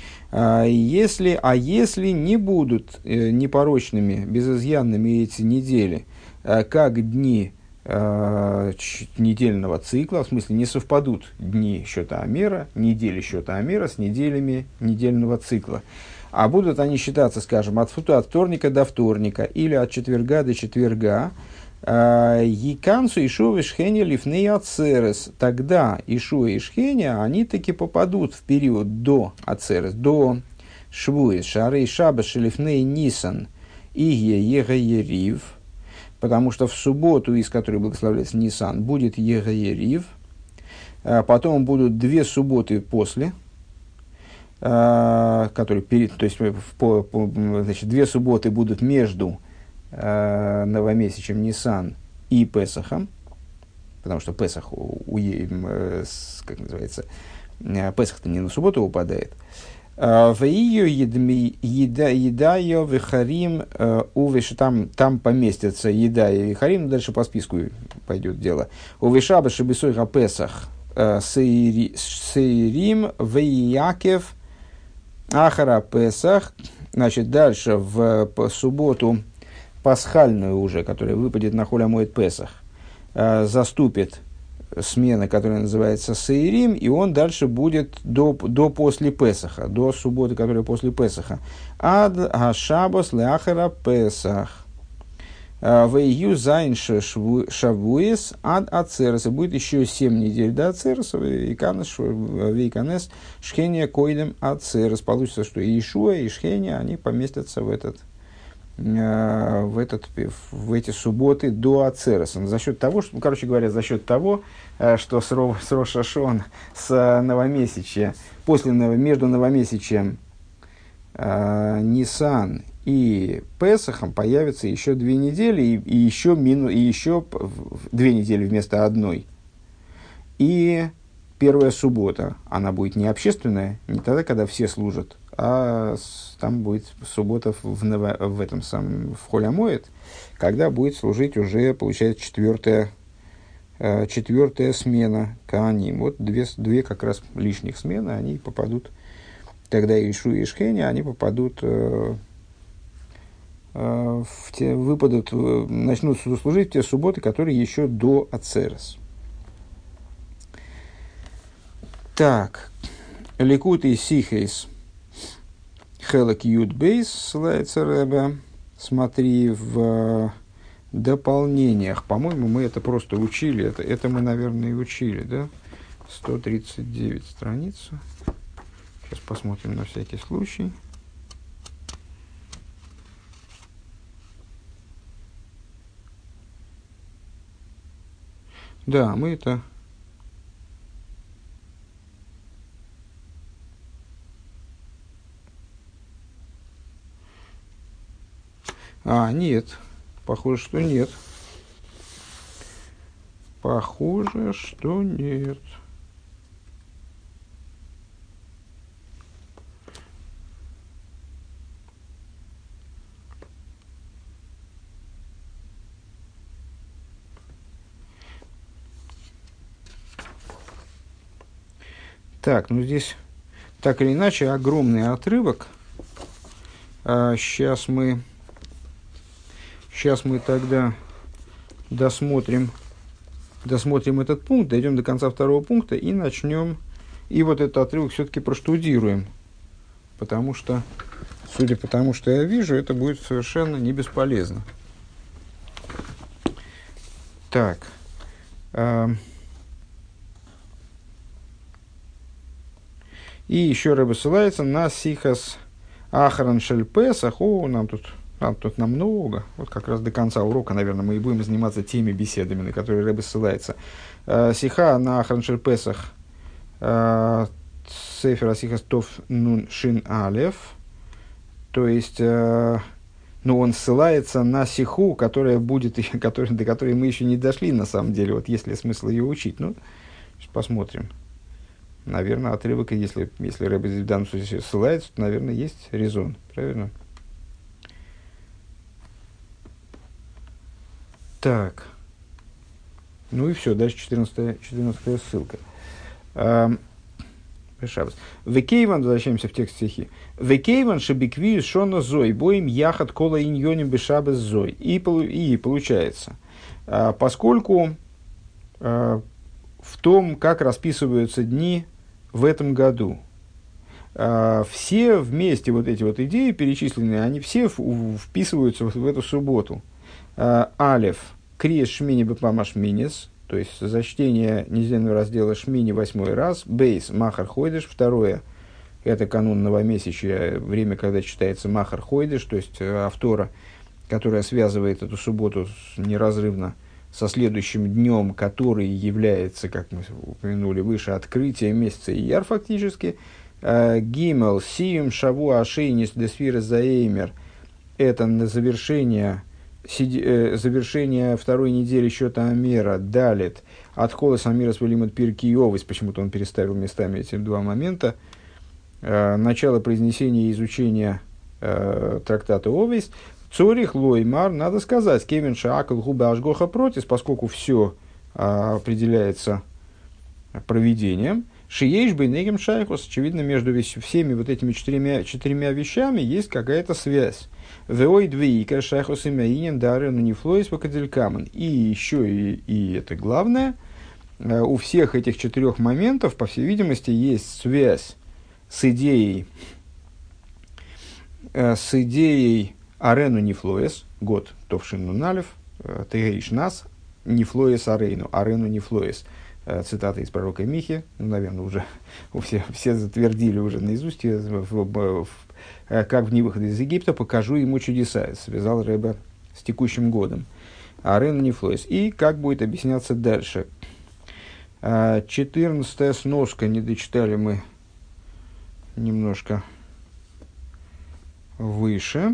Если не будут непорочными, безызъянными эти недели, как дни недельного цикла, в смысле не совпадут дни счета Омера, недели счета Омера с неделями недельного цикла, а будут они считаться, скажем, от вторника до вторника или от четверга до четверга, Еканцу Иешуа и Шхеня лифней ацерес, тогда Иешуа и Шхеня, они таки попадут в период до ацерес, до Швуис, Шарей Шаббас шелифней Нисан и Егаерив, потому что в субботу, из которой благословляется Нисан, будет Егаерив, потом будут 2 субботы после, которые то есть, значит, 2 субботы будут между новомесячем Нисан и Песахом, потому что Песах, как называется, Песах-то не на субботу упадает. В ее едая вихарим увеш, там поместятся едая вихарим, дальше по списку пойдет дело. Увешаба шебесой Песах сейрим веякев ахара Песах. Значит, дальше в субботу пасхальную уже, которая выпадет на Холь Амоэд Песах, заступит смена, которая называется Сейрим, и он дальше будет до после Песаха, до субботы, которая после Песаха. Ад Ашабас Леахара Песах. Вейю Зайн Шавуис Ад Ацерес. Будет еще 7 недель до Ацереса. Вейканес Шхения Койдем Ацерес. Получится, что и Иешуа, и Шхения, они поместятся в эти субботы до Ацереса. За счет того, что, короче говоря, за счет того, что с Рош Шашон, с новомесячья, между новомесячьем Нисан и Песахом появится еще 2 недели, и еще 2 недели вместо одной. И первая суббота, она будет не общественная, не тогда, когда все служат, а там будет суббота в этом самом, в Холь Амоэд, когда будет служить уже, получается, четвертая смена Кааним. Вот 2 как раз лишних смены, они попадут, тогда Иешуа и Шхеня, они попадут, начнут служить в те субботы, которые еще до Ацерес. Так, Ликут и Сихейс. Хелек Юд Бейс, ссылается Ребе. Смотри в дополнениях. По-моему, мы это просто учили. Это мы, наверное, и учили, да? 139 страница. Сейчас посмотрим на всякий случай. Да, мы это... Нет. Похоже, что нет. Похоже, что нет. Так, ну здесь так или иначе огромный отрывок. Сейчас мы тогда досмотрим этот пункт, дойдем до конца второго пункта и начнем. И вот этот отрывок все-таки проштудируем. Потому что, судя по тому, что я вижу, это будет совершенно не бесполезно. Так. И еще Ребе ссылается на сихас ахран шель Песах. Нам тут намного. Вот как раз до конца урока, наверное, мы и будем заниматься теми беседами, на которые Ребе ссылается. Сиха на ахран шель Песах. Сефер асихас тов нун шин алев. То есть, он ссылается на сиху, которая будет, до которой мы еще не дошли, на самом деле. Вот есть ли смысл ее учить? Сейчас посмотрим. Наверное, отрывок, если Ребе в данном случае ссылается, то, наверное, есть резон. Правильно? Так. Ну и все. Дальше 14 ссылка. Векейван, возвращаемся в текст стихи. Векейван шебиквиюс шона зой, боим яхат кола иньоним бешабес зой. И получается, поскольку в том, как расписываются дни в этом году, все вместе вот эти вот идеи перечисленные, они все вписываются в эту субботу. Алеф, криес шмини бепамаш минис, то есть за чтение недельного раздела шмини 8 раз. Бейс, махар хойдеш, 2 это канун новомесячия, время, когда читается махар хойдеш, то есть автора, которая связывает эту субботу неразрывно со следующим днем, который является, как мы упомянули выше, открытием месяца Ияр фактически. Гимел, сиюм, шаву, ашейнис, десфира, заэймер. Это на завершение второй недели счета Амера. Далит. От холос Амира с Велимат Пиркиовис. Почему-то он переставил местами эти два момента. Начало произнесения и изучения трактата Овис. Цорих лоймар, надо сказать, кевин шаакл губа ашгоха протис, поскольку все определяется проведением. Шиеш бейнегем шайхус, очевидно, между всеми вот этими четырьмя вещами есть какая-то связь. Веой двоика шайхус имяинен дарен унифлоис вакаделькамен. И еще, и это главное, у всех этих 4 моментов, по всей видимости, есть связь с идеей Арену Нифлоес, год Товшин Нуналев, Тегейш Нас, Нифлоес Арену Нифлоес. Цитата из пророка Михи, наверное, уже все затвердили уже наизусть, как в невыходе из Египта, покажу ему чудеса, связал Ребе с текущим годом. Арену Нифлоес. И как будет объясняться дальше. 14 сноска, не дочитали мы немножко выше.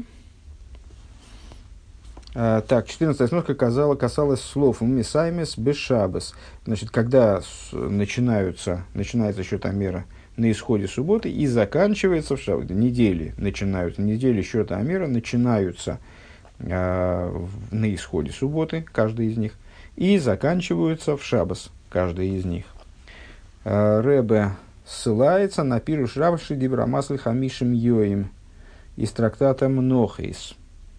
Так, 14 сноска касалась слов «мисаймес бешабес». Значит, когда начинается счет Амера на исходе субботы и заканчивается в шаббат. Недели счета Амера начинаются на исходе субботы, каждый из них, и заканчиваются в шаббас, каждый из них. Ребе ссылается на пируш рабши дибрамаслы хамишем йоим из трактата Мнохейс.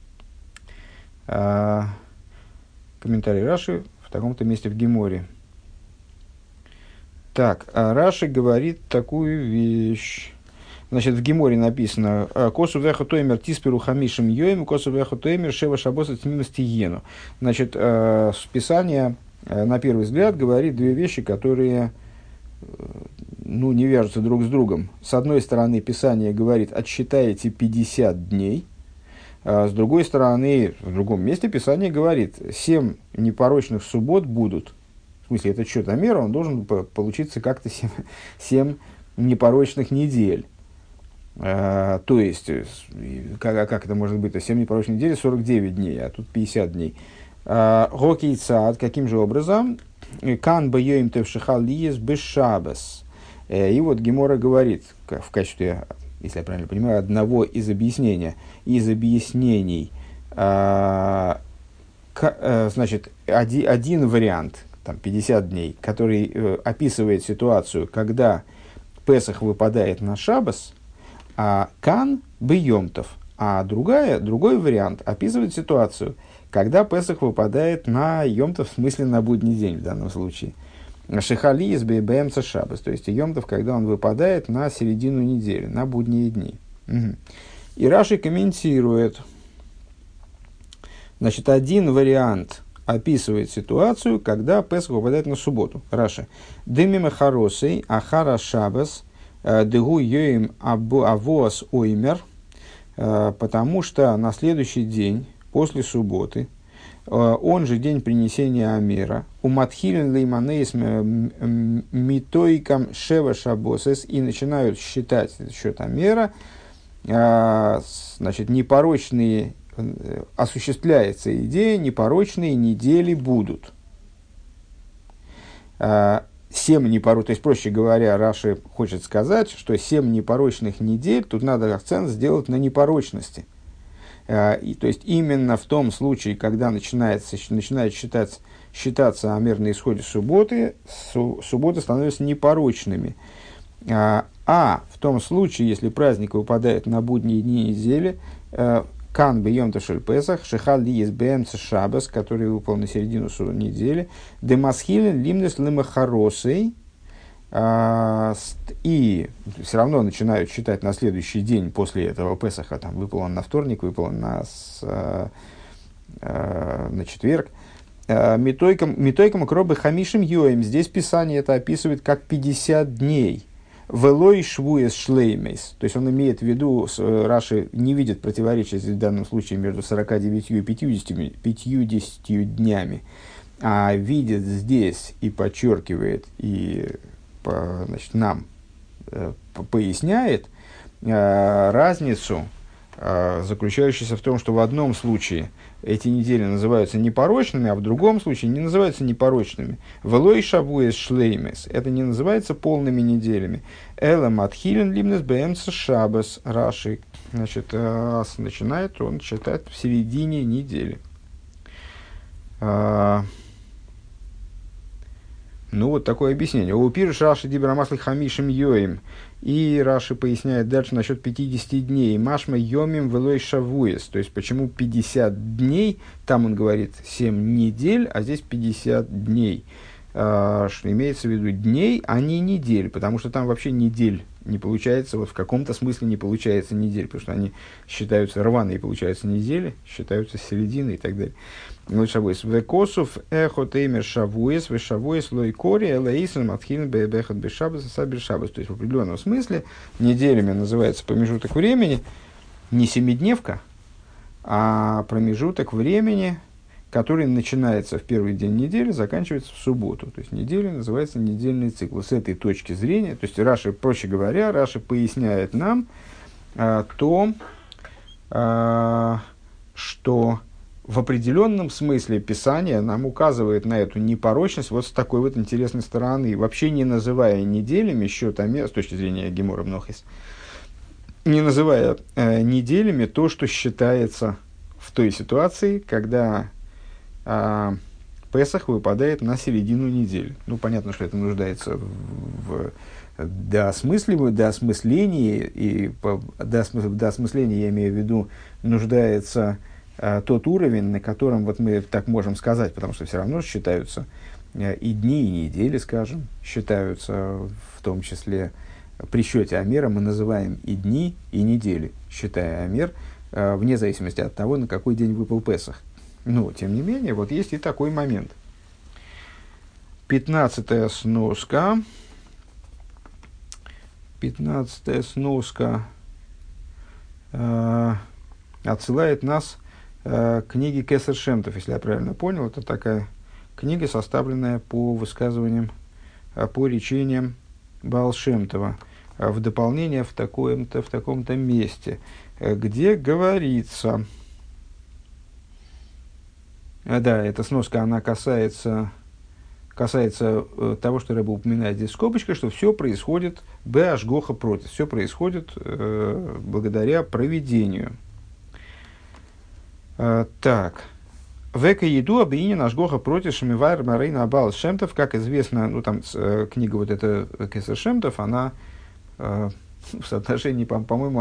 Комментарий Раши в таком-то месте в Геморе. Так, Раши говорит такую вещь. Значит, в Геморе написано «Косу веху тоймер тисперу хамишем йоем, косу веху тоймер шева шабоса тимимости йену». Значит, Писание, на первый взгляд, говорит две вещи, которые не вяжутся друг с другом. С одной стороны, Писание говорит «отсчитаете 50 дней», с другой стороны, в другом месте Писание говорит 7 непорочных суббот будут. В смысле, это счетомер, он должен получиться как-то 7 непорочных недель. То есть, как это может быть? 7 непорочных недель, 49 дней, а тут 50 дней. Гокейцад, каким же образом? Кан бьёим тевшихал лиес бешабас. И вот Гемора говорит, в качестве, если я правильно понимаю, одного из объяснений, значит, один вариант, там, 50 дней, который описывает ситуацию, когда Песах выпадает на Шабас, а Кан бьемтов, а другой вариант описывает ситуацию, когда Песах выпадает на Йомтов, в смысле на будний день в данном случае. Шихали из БМЦ Шабас, то есть Йомтов, когда он выпадает на середину недели, на будние дни. Угу. И Раши комментирует, значит, один вариант описывает ситуацию, когда Песах выпадает на субботу. Раши. Дымима харосей ахара Шабас дегу йоим авоас оймер, потому что на следующий день, после субботы, он же день принесения Амера, у Матхилен лейманейс митойкам шева шабосес, и начинают считать счет Амера, значит, непорочные, осуществляется идея, непорочные недели будут. 7 непорочных, то есть, проще говоря, Раши хочет сказать, что 7 непорочных недель, тут надо акцент сделать на непорочности. И, то есть, именно в том случае, когда начинает считаться Амер на исходе субботы, субботы становятся непорочными. А в том случае, если праздник выпадает на будние дни недели, Кан бьем ташель Песах, шехал лиес бэмц шабас, который выпал на середину недели, демасхилен лимнес лимахаросей, и все равно начинают считать на следующий день после этого Песаха, там выпал он на вторник, выпал он на четверг. Митойкам кробы хамишим йоем. Здесь Писание это описывает как 50 дней. Велой швуес шлеймейс. То есть он имеет в виду, Раши не видит противоречия в данном случае между 49 и 50 днями, а видит здесь и подчеркивает, и значит, нам поясняет разницу, заключающуюся в том, что в одном случае эти недели называются непорочными, а в другом случае не называются непорочными. Велой шавуэс шлеймес. Это не называется полными неделями. Эла матхилен лимнес бэмс шабас. Раши, значит, начинает он читать в середине недели. Вот такое объяснение. Упирш Раши дибрамасли хамишим йоим. И Раши поясняет дальше насчет 50 дней. Машма йомим велой шавуес. То есть, почему 50 дней, там он говорит 7 недель, а здесь 50 дней. Что имеется в виду дней, а не недель. Потому что там вообще недель не получается, вот в каком-то смысле не получается недель. Потому что они считаются рваные, получаются недели, считаются середины и так далее. Шавуэс. Векосов эхо теймер шавуэс, вешавуэс лойкори, элаисен матхилен бэбэхат бешабас и сабершабас. То есть, в определенном смысле, неделями называется промежуток времени, не семидневка, а промежуток времени, который начинается в первый день недели, заканчивается в субботу. То есть, неделя называется недельный цикл. С этой точки зрения, то есть, Раши, проще говоря, Раши поясняет нам то, что в определенном смысле Писание нам указывает на эту непорочность вот с такой вот интересной стороны, вообще не называя неделями счет Амера, с точки зрения Гемора Мнохис, не называя неделями то, что считается в той ситуации, когда Песах выпадает на середину недели. Понятно, что это нуждается в доосмыслении, и доосмысление, я имею в виду, нуждается тот уровень, на котором вот мы так можем сказать, потому что все равно считаются и дни, и недели, скажем, считаются в том числе при счете Амера мы называем и дни, и недели, считая Амер, вне зависимости от того, на какой день выпал Песах. Но, тем не менее, вот есть и такой момент. 15-я сноска. 15-я сноска отсылает нас к книге Кесар Шем-Тов, если я правильно понял. Это такая книга, составленная по высказываниям, по речениям Баал Шем-Това, в дополнение в таком-то месте, где говорится... Да, эта сноска, она касается того, что Рэбе упоминает здесь в скобочках, что все происходит б-ашгоха протис, все происходит благодаря провидению. Так. Века еду объединен ашгоха протис шамивайр марейна Баал Шем-Тов, как известно, ну там книга вот эта Кесар Шем-Тов, она в соотношении, по-моему,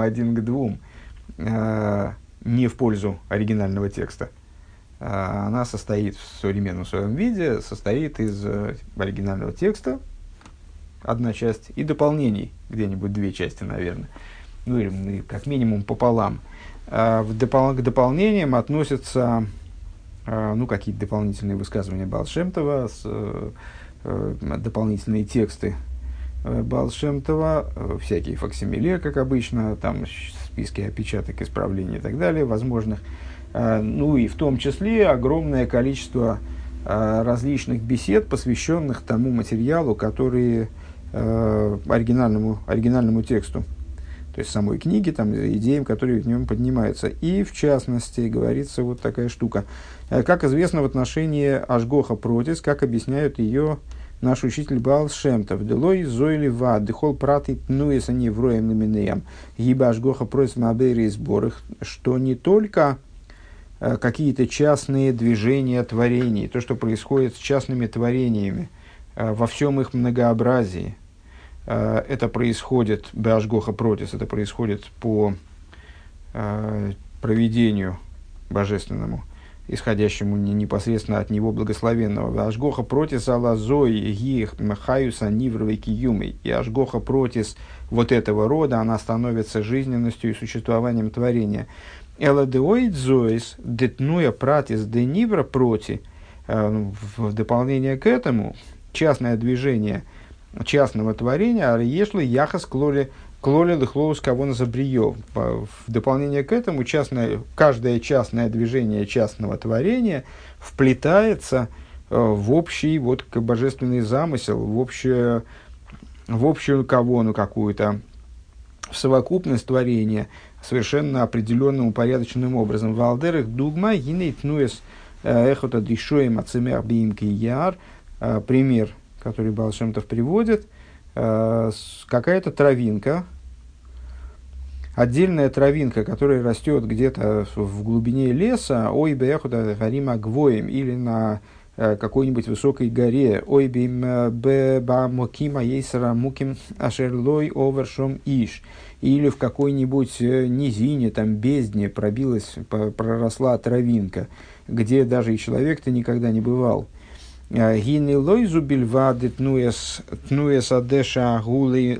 1:2, не в пользу оригинального текста. Она состоит в современном своем виде, состоит из оригинального текста, одна часть, и дополнений, где-нибудь 2 части, наверное, ну или как минимум пополам. К дополнениям относятся какие-то дополнительные высказывания Баал Шем-Това, дополнительные тексты Баал Шем-Това, всякие факсимиле, как обычно, там списки опечаток, исправлений и так далее, возможных. Ну и в том числе огромное количество различных бесед, посвященных тому материалу, который оригинальному тексту, то есть самой книги, там, идеям, которые в нем поднимаются. И в частности говорится вот такая штука. Как известно в отношении Ашгоха Протис, как объясняют ее наш учитель Баал Шем-Тов, «Делой зойли ва, дехол праты тнуес они вроем ламинеям, гиба Ашгоха Протис мабери и сборах», что не только какие-то частные движения творений, то, что происходит с частными творениями во всем их многообразии, это происходит б'ашгоха протис, это происходит по провидению божественному, исходящему непосредственно от него благословенного. Ашгоха протис алазой гих махаюса нивровой киюмой. И ашгоха протис вот этого рода, она становится жизненностью и существованием творения. Эладеоид зоис детнуя пратис денивра проти. В дополнение к этому частное движение частного творения ариешло яхас клоли лихлоус кавона забриев. В дополнение к этому каждое частное движение частного творения вплетается в общий божественный замысел, в общую кавону какую-то, в совокупность творения совершенно определенным упорядоченным образом. Валдерах дугма гинейт нуэс эхота дишоем ацемер биимки яр. Пример, который Баал Шем-Тов приводит, какая-то травинка, отдельная травинка, которая растет где-то в глубине леса, ой бэхуда гарима гвоем, или на какой-нибудь высокой горе, ой бэба мокима ейсара муким ашерлой овершом иш, или в какой-нибудь низине, там бездне проросла травинка, где даже и человек-то никогда не бывал. Гини лойзу бильвады тнуэс адеша гули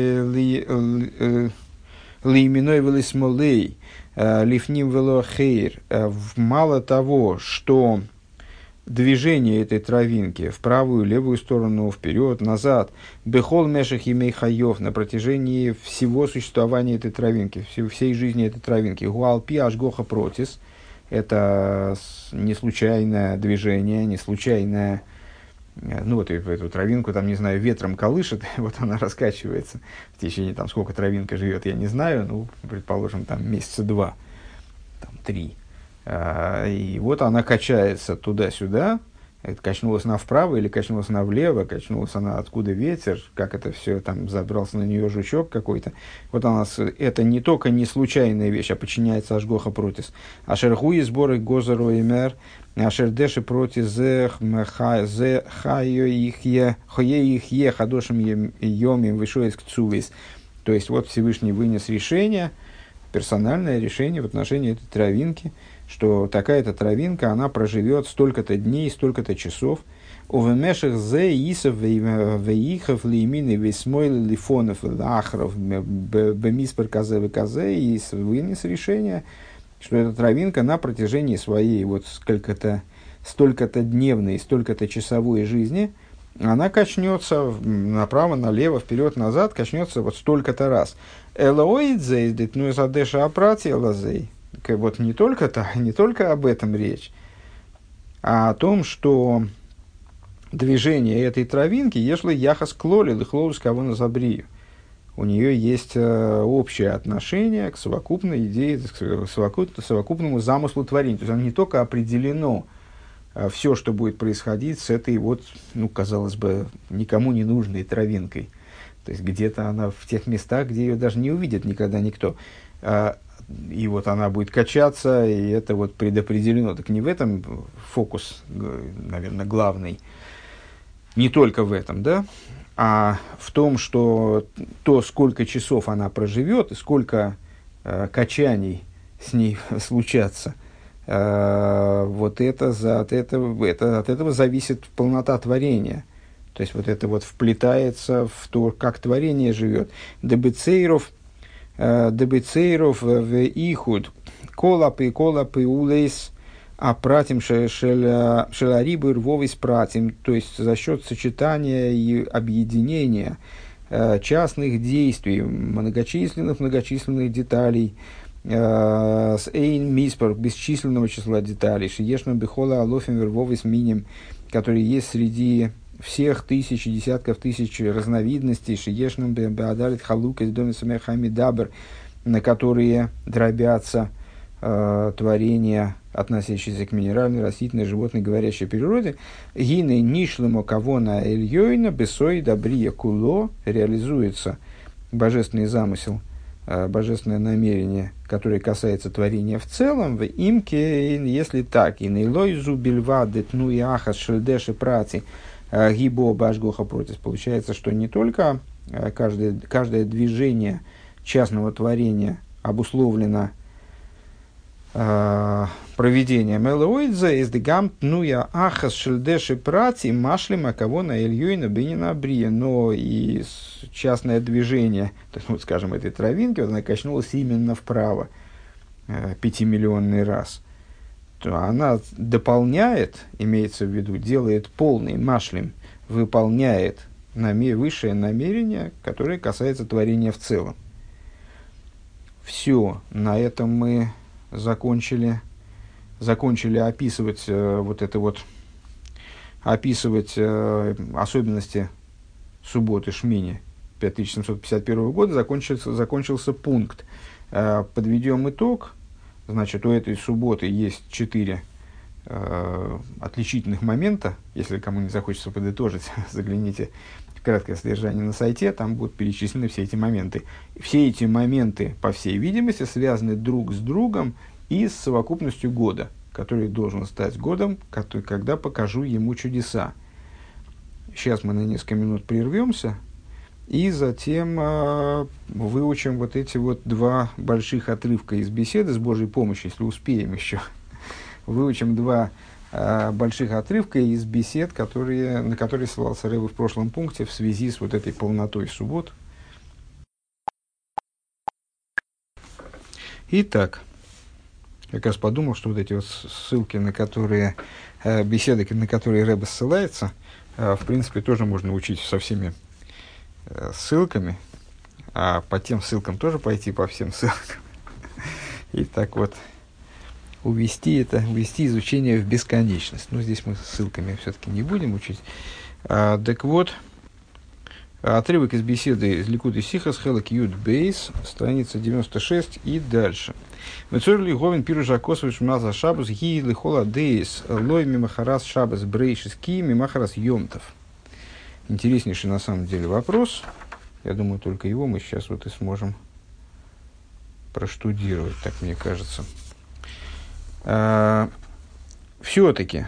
лиименой велисмолей лифним велохейр. Мало того, что движение этой травинки в правую, левую сторону, вперед, назад, бехол мешах имей хаев, на протяжении всего существования этой травинки, всей жизни этой травинки, гуалпи ашгоха протис, это не случайное движение, не случайное, эту травинку, там, не знаю, ветром колышет, вот она раскачивается в течение, там, сколько травинка живет, я не знаю, предположим, там, 2 месяца, там, 3. И вот она качается туда-сюда, качнулась она вправо или качнулась она влево, качнулась она откуда ветер, как это все, там, забрался на нее жучок какой-то. Вот она, это не только не случайная вещь, а подчиняется ашгоха протис. Ашерхуи сборы гозеру и мер, ашердеши протис зе хайо ихе хадошим йомим вишоис кцувис. То есть, вот Всевышний вынес решение, персональное решение в отношении этой травинки, что такая-то травинка, она проживет столько-то дней, столько-то часов. Увемешах зе исов веихов лимины весмойл лифонов лахров бемиспер казе веказе, и вынес решение, что эта травинка на протяжении своей вот столько-то дневной, столько-то часовой жизни, она качнется направо, налево, вперед, назад, качнется вот столько-то раз. Элоидзей, ну из адеша апрати элазей. Вот не только об этом речь, а о том, что движение этой травинки, если яхас клоли, лихлоус кого на забрию, у нее есть общее отношение к совокупной идее, к совокупному замыслу творения. То есть оно не только определено, все, что будет происходить с этой вот, ну, казалось бы, никому не нужной травинкой. То есть где-то она в тех местах, где ее даже не увидит никогда никто. И вот она будет качаться, и это вот предопределено. Так не в этом фокус, наверное, главный. Не только в этом, да? А в том, что то, сколько часов она проживет, и сколько качаний с ней случатся, вот от этого зависит полнота творения. То есть вот это вот вплетается в то, как творение живет. Дебецейров в ихуд колапы улейс а пратим шеларибы рвовый пратим, то есть за счет сочетания и объединения частных действий, многочисленных деталей, с эйн миспор, бесчисленного числа деталей, шиешну бихола алофим рвовый миним, которые есть среди всех тысяч и десятков тысяч разновидностей, шиешну беадалит халук из доме самехами дабр, на которые дробятся творения, относящиеся к минеральной, растительной, животной, говорящей природе. Гины нишлемо кавона эльёйна бесой добрия куло, реализуется божественный замысел, божественное намерение, которое касается творения в целом, в имке, если так, и нейлойзу бельвадет ну и ахас шельдеши прати гибо башгоха против. Получается, что не только каждое движение частного творения обусловлено проведением элоидза из дегам пнуя ахас шельдеши прати машлима кого на эльёйна бенина брия, но и частное движение, то есть, вот, скажем, этой травинки, вот она качнулась именно вправо 5-миллионный раз, то она дополняет, имеется в виду, делает полный машлим, выполняет высшее намерение, которое касается творения в целом. Все, на этом мы закончили описывать описывать особенности субботы Шмини 5751 года, закончился пункт. Подведем итог. Значит, у этой субботы есть 4 отличительных момента. Если кому не захочется подытожить, загляните в краткое содержание на сайте, там будут перечислены все эти моменты. Все эти моменты, по всей видимости, связаны друг с другом и с совокупностью года, который должен стать годом, когда покажу ему чудеса. Сейчас мы на несколько минут прервемся и затем выучим вот эти вот 2 больших отрывка из беседы с Божьей помощью, если успеем еще. Выучим 2 больших отрывка из бесед, на которые ссылался Ребе в прошлом пункте в связи с вот этой полнотой суббот. Итак, я как раз подумал, что вот эти вот ссылки, на которые, беседы, на которые Ребе ссылается, в принципе, тоже можно учить со всеми ссылками, а по тем ссылкам тоже пойти по всем ссылкам. И так вот увести изучение в бесконечность. Но здесь мы ссылками все-таки не будем учить. Так вот, отрывок из беседы из Ликут Сихас, Хелек Юд Бейс, страница 96 и дальше. Мецорли Говин Пируша Косович Маза Шабус Ги Лихола Дейс Лой Мимахарас Шабас Брейшис Ки Мимахарас Йомтов. Интереснейший на самом деле вопрос. Я думаю, только его мы сейчас вот и сможем проштудировать, так мне кажется. Все-таки,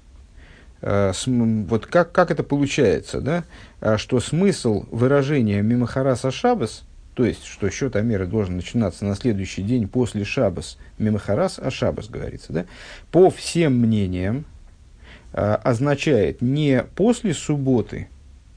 вот как это получается, да? Что смысл выражения Мимахараса Шабас, то есть, что счет Амера должен начинаться на следующий день после Шабас, Мимахарас Ашабас, говорится, да? По всем мнениям, означает не после субботы.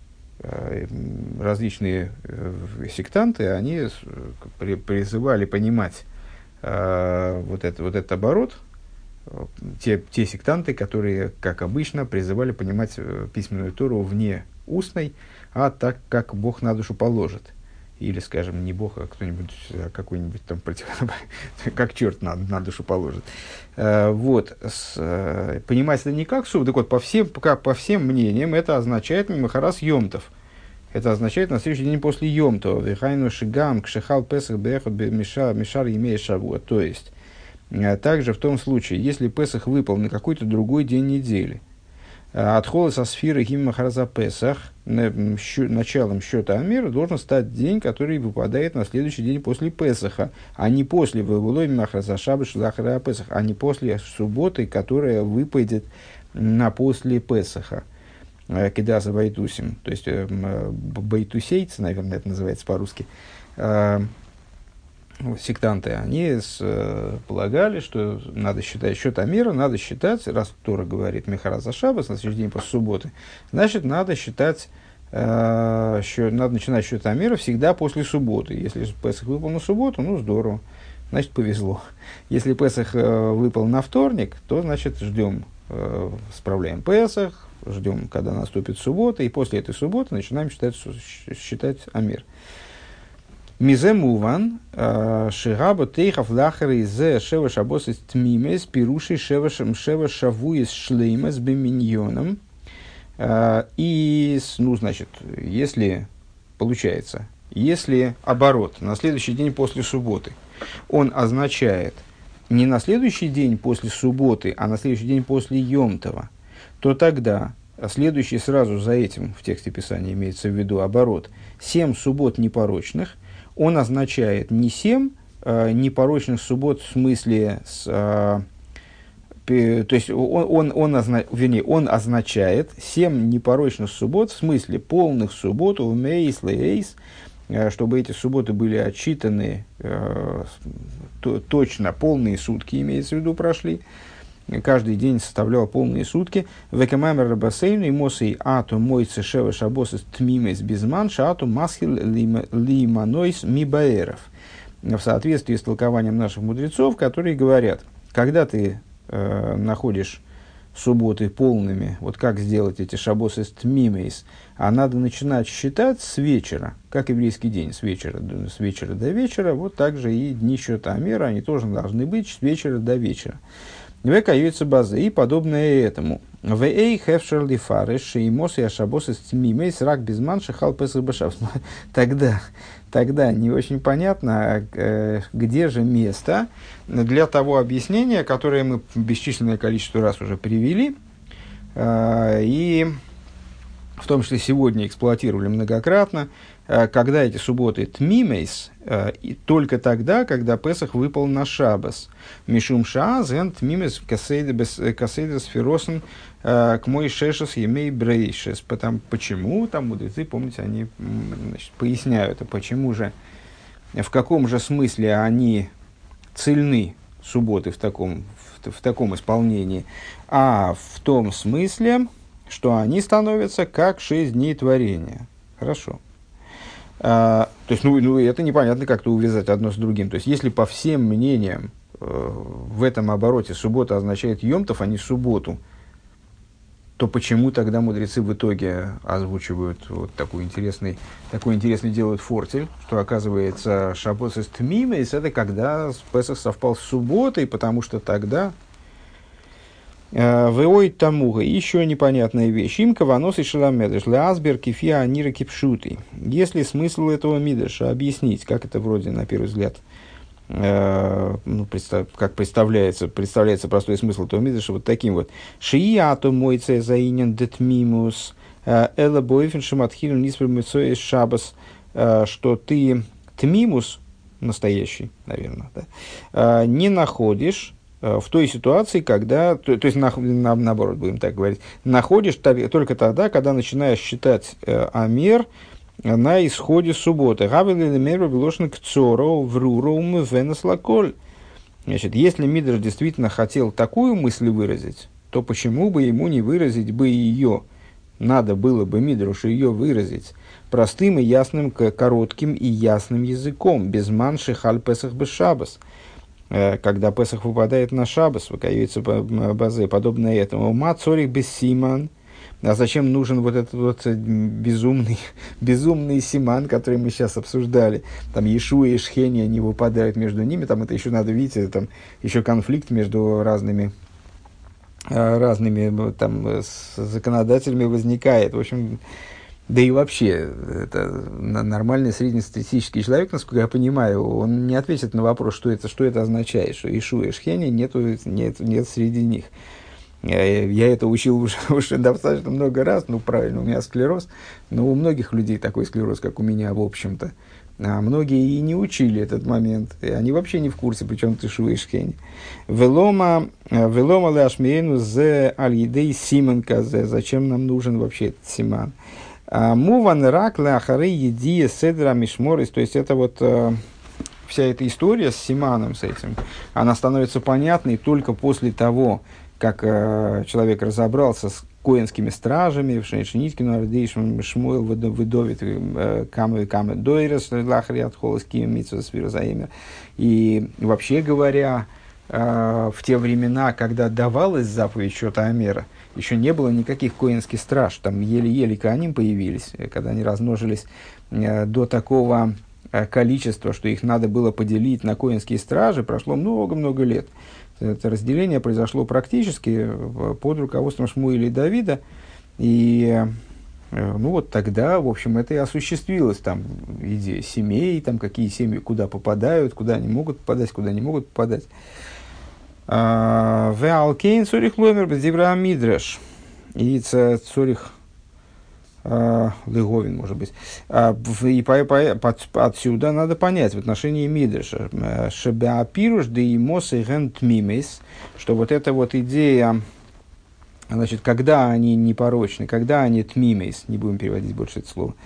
Различные сектанты, они призывали понимать вот этот оборот, те сектанты, которые, как обычно, призывали понимать письменную Тору вне устной, а так, как Бог на душу положит. Или, скажем, не Бог, а кто-нибудь, какой-нибудь там как черт на душу положит. Вот. Понимать это не как суд, так вот, по всем мнениям, это означает мимахарас йомтов. Это означает на следующий день после йомтова. Вихайну шигам кшехал песах бехот мишар имея шавуа. То есть, также в том случае, если Песах выпал на какой-то другой день недели, отхола со сферы гиммахараза Песах, началом счета Амира должен стать день, который выпадает на следующий день после Песаха, а не после Вавилой Махараза Шабаш Захара Песах, а не после субботы, которая выпадет на после Песаха. Кидаса Байтусим, то есть байтусейцы, наверное, это называется по-русски, сектанты, они полагали, что надо считать счет Амира, надо считать, раз Тора говорит Мехараза Шабас, на следующий день после субботы, значит, надо считать, надо начинать счет Амира всегда после субботы. Если Песах выпал на субботу, ну здорово, значит, повезло. Если Песах выпал на вторник, то, значит, ждем, справляем Песах, ждем, когда наступит суббота, и после этой субботы начинаем считать Амир. Мизе муван шираба тейхав лахары зе шева шабос из тмимес пируши шева шавуис шлеймес беминьоном. И, ну, значит, если получается, если оборот на следующий день после субботы, он означает не на следующий день после субботы, а на следующий день после Йом-Това, то тогда следующий сразу за этим, в тексте Писания имеется в виду оборот, 7 суббот непорочных, он означает не 7 непорочных суббот в смысле, то есть он означает 7 непорочных суббот в смысле полных суббот, умейс, лейс, чтобы эти субботы были отчитаны точно, полные сутки, имеется в виду, прошли. Каждый день составлял полные сутки. Векамамер рабасейну и мосей ату мойце шева шабосес тмимес безман шату масхил лиманойс мибаэров. В соответствии с толкованием наших мудрецов, которые говорят, когда ты находишь субботы полными, вот как сделать эти шабосес тмимес, а надо начинать считать с вечера, как еврейский день, с вечера до вечера, вот так же и дни счета Амера, они тоже должны быть с вечера до вечера. Векаются базы и подобное этому. Вэй хефшерли фареш и мосы ашабосы стимимейс рак безман шахал песах башав. Тогда не очень понятно, где же место для того объяснения, которое мы бесчисленное количество раз уже привели, и в том числе сегодня эксплуатировали многократно, когда эти субботы тмимейс, и только тогда, когда Песах выпал на Шабас. Мишум шаазен тмимейс касейдес фиросен к мой шешес емей брейшес. Почему? Там мудрецы, помните, они поясняют, почему же, в каком же смысле они цельны, субботы в таком исполнении, а в том смысле, что они становятся как 6 дней творения. Хорошо. То есть, это непонятно как-то увязать одно с другим. То есть, если по всем мнениям в этом обороте суббота означает Йом-Тов, а не субботу, то почему тогда мудрецы в итоге озвучивают вот такой интересный делают фортель, что оказывается Шаббос из Тмимейс, это когда Песах совпал с субботой, потому что тогда Веой тамуга. Еще непонятная вещь. Им каванос и шаламедыш. Леазбер кефия анира кипшутый. Если смысл этого мидыша объяснить, как это вроде на первый взгляд, как представляется простой смысл этого мидыша вот таким вот. Шииату мойце заинен детмимус. Эла бойфен шаматхил ниспримецой шабас. Что ты тмимус, настоящий, наверное, да, не находишь в той ситуации, когда, то есть наоборот, будем так говорить, находишь только тогда, когда начинаешь считать Амер на исходе субботы. Значит, если Мидраш действительно хотел такую мысль выразить, то почему бы ему не выразить бы ее? Надо было бы Мидрушу ее выразить простым и ясным, коротким и ясным языком, без манши халь Песах бешабас, когда Песах выпадает на шабас, выкаюется базе, подобно этому. Ма цорих без симан. А зачем нужен вот этот вот безумный симан, который мы сейчас обсуждали? Там Иешуа и Шхени, они выпадают между ними, там это еще надо видеть, там еще конфликт между разными там законодателями возникает. В общем, да и вообще, это нормальный среднестатистический человек, насколько я понимаю, он не ответит на вопрос, что это означает, что Иешуа и Шхени нет среди них. Я это учил уже достаточно много раз, правильно, у меня склероз, но у многих людей такой склероз, как у меня, в общем-то. А многие и не учили этот момент, и они вообще не в курсе, причем ты Иешуа и Шхени. Велома леашмиену зе аль-идей симан казе. Зачем нам нужен вообще этот симан? Муван рак леахары едия седра мишморис. То есть это вот вся эта история с симаном, с этим, она становится понятной только после того, как человек разобрался с коэнскими стражами, в Шнейшниткину, Ардейшем, Шмуэл, Выдовит, Камы, Дойрес, Лахри, Отхолоски, Митсва, Свирзаимер. И вообще говоря, в те времена, когда давалась заповедь счета Омера, еще не было никаких коэнских страж, там еле-еле коаним появились, когда они размножились до такого количества, что их надо было поделить на коэнские стражи, прошло много-много лет. Это разделение произошло практически под руководством Шмуэля и Давида, и вот тогда, в общем, это и осуществилось, там, идея семей, там, какие семьи куда попадают, куда они могут попадать, куда не могут попадать. Веалкейн цорих ломер бездивра мидреш, и цорих Леговин, может быть. И отсюда надо понять в отношении Мидреша, шебеапируш де имос и гентмимес, что вот эта вот идея, значит, когда они непорочны, когда они тмимес, не будем переводить больше это слово,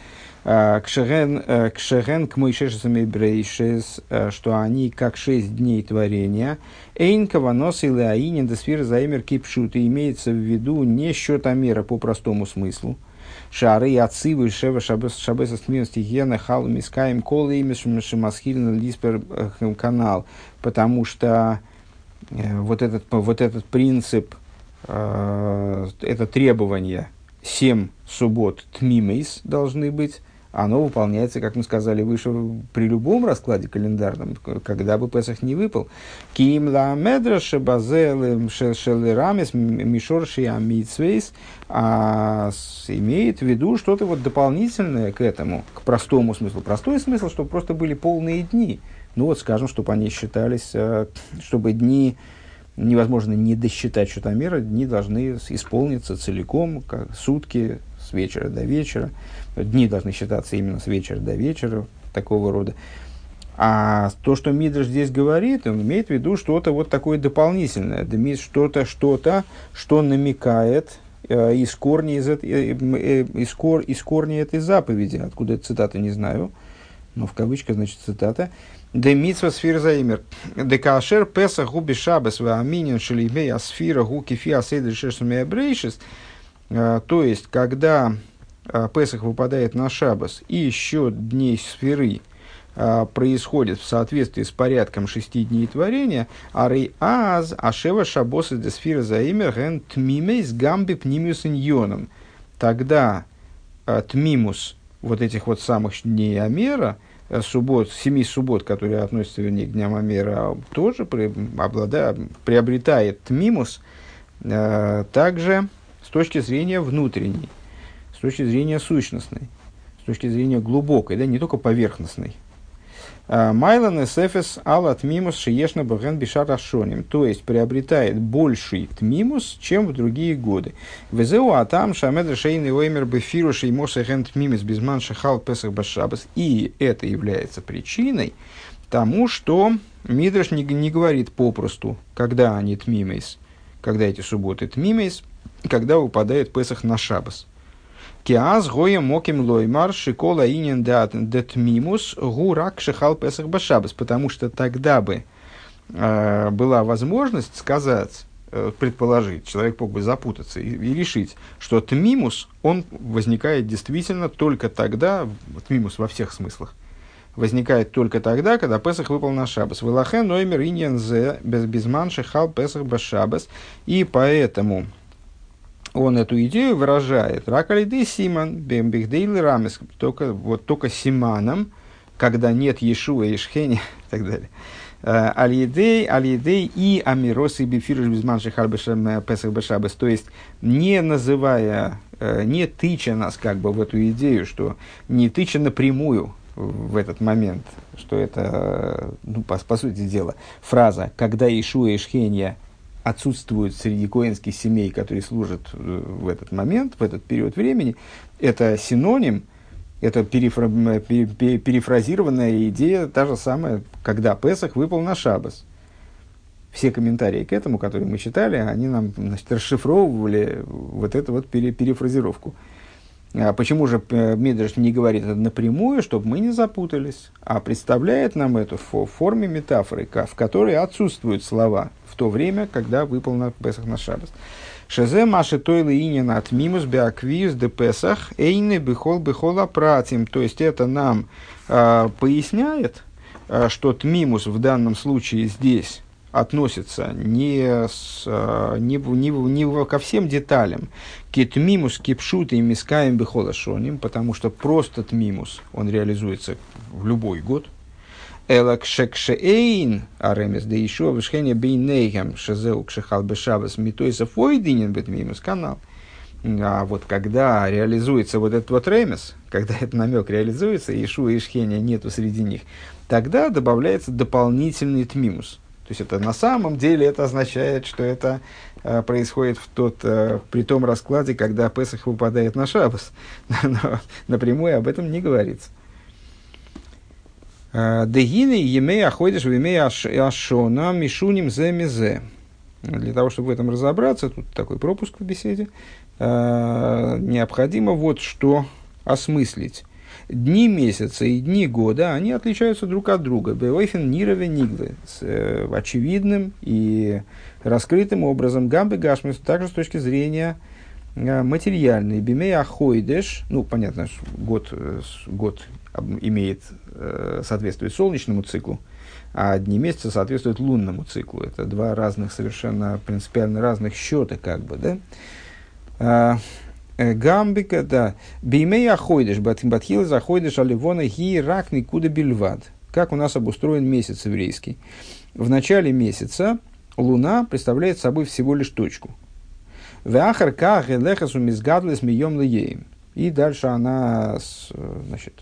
кшерен к мойшешесами брейшес, что они как 6 дней творения, эйнкова нос и леаинин десфир заимер кипшут, и имеется в виду не счет Омера по простому смыслу, шары и отцивы шева шабеса смирности гена халу мискаем колы имя шимасхилина лиспер канал, потому что вот этот принцип, это требование 7 суббот тмимейс должны быть, оно выполняется, как мы сказали выше, при любом раскладе календарном, когда бы Песах не выпал. Ким ла медра шебазелем шелерамес мишорши амитсвейс, имеет в виду что-то вот дополнительное к этому, к простому смыслу. Простой смысл, чтобы просто были полные дни. Ну вот, скажем, чтобы они считались, чтобы дни невозможно не досчитать счета мира, дни должны исполниться целиком, как сутки, с вечера до вечера. Дни должны считаться именно с вечера до вечера, такого рода. А то, что Мидраш здесь говорит, он имеет в виду что-то вот такое дополнительное, что-то, что намекает из корня этой заповеди. Откуда эта цитата, не знаю, но в кавычках, значит, цитата. «Де митцва сфир заимер, де каашер песах губи шабес ва аминин шелимей асфира гу кифи асейдр шешами абрейшис». То есть, когда Песах выпадает на шабас и счет дней сферы происходит в соответствии с порядком 6 дней творения, арей аз ашева шабосы де сфира заимер ген тмимейс гамби пнимиус иньоном. Тогда тмимус вот этих вот самых дней Омера, 7 суббот, которые относятся, вернее, к дням Омера, тоже приобретает тмимус также с точки зрения внутренней, с точки зрения сущностной, с точки зрения глубокой, да, не только поверхностной. Майлан эсэфэс ал тмимус шиешна бэхэн бишар ашоним, то есть приобретает больший тмимус, чем в другие годы. Везеу атам шамед шейный оймер бэфиру шеймос эхэн тмимус безман шахал песах башабас. И это является причиной тому, что Мидраш не говорит попросту, когда они тмимейс, когда эти субботы тмимейс, когда выпадает Песах на шабас. Киаз гоя моким лоймар шикола инин детмимус гурак шихал Песах башабас, потому что тогда бы была возможность сказать, предположить, человек мог бы запутаться и решить, что тмимус, он возникает действительно только тогда, тмимус во всех смыслах, возникает только тогда, когда Песах выпал на Шаббос. Вылахен ноймер иньян зе безман шехал Песах башаббос. И поэтому он эту идею выражает ракалиды симан бембихдейл рамес, только симаном, когда нет Иешуа и Шхени и так далее. Аль-Едей и Амирос и Бифирыш безман шехал Песах башаббос. То есть, не называя, не тыча нас как бы в эту идею, что не тыча напрямую в этот момент, что это, по сути дела, фраза «когда Иешуа и Шхенья отсутствуют среди коэнских семей, которые служат в этот момент, в этот период времени», это синоним, это перефразированная идея, та же самая, когда Песах выпал на Шаббос. Все комментарии к этому, которые мы читали, они нам, значит, расшифровывали вот эту вот перефразировку. А почему же Мидраш не говорит это напрямую, чтобы мы не запутались, а представляет нам это в форме метафоры, в которой отсутствуют слова в то время, когда выпал на Песах на Шаббос. Шезе маши тойлы инин от мимус беаквиус де Песах эйны бихол апратим. То есть это нам поясняет, что тмимус в данном случае здесь относится не ко всем деталям, китмимус кипшут и мискаем бихолашоним, потому что просто тмимус, он реализуется в любой год. Элак шекшеэйн аремес да еще вышхене бейнейхам шезеу кшехал бешабас митойса фойдинен бетмимус канал. А вот когда реализуется вот этот вот ремес, когда этот намек реализуется, Иешуа и Шхеня нету среди них, тогда добавляется дополнительный тмимус. То есть это на самом деле это означает, что это происходит при том раскладе, когда Песах выпадает на Шаббос. Но напрямую об этом не говорится. Дегины емей аходиш вемей ашона мишуним зе мизе. Для того, чтобы в этом разобраться, тут такой пропуск в беседе, необходимо вот что осмыслить. Дни месяца и дни года, они отличаются друг от друга. Беойфен нирове ниглы, с очевидным и раскрытым образом. Гамбе гашмис, также с точки зрения материальной. Бимей ахойдеш, понятно, что год соответствует солнечному циклу, а дни месяца соответствуют лунному циклу. Это два разных, совершенно принципиально разных счета, как бы, да. Гамбика, да. Беймей аходиш, батхил заходиш, аливона ги рак никуда бельвад. Как у нас обустроен месяц еврейский. В начале месяца луна представляет собой всего лишь точку. Веахар ках элехасу мизгадлес мием леем. И дальше она, значит,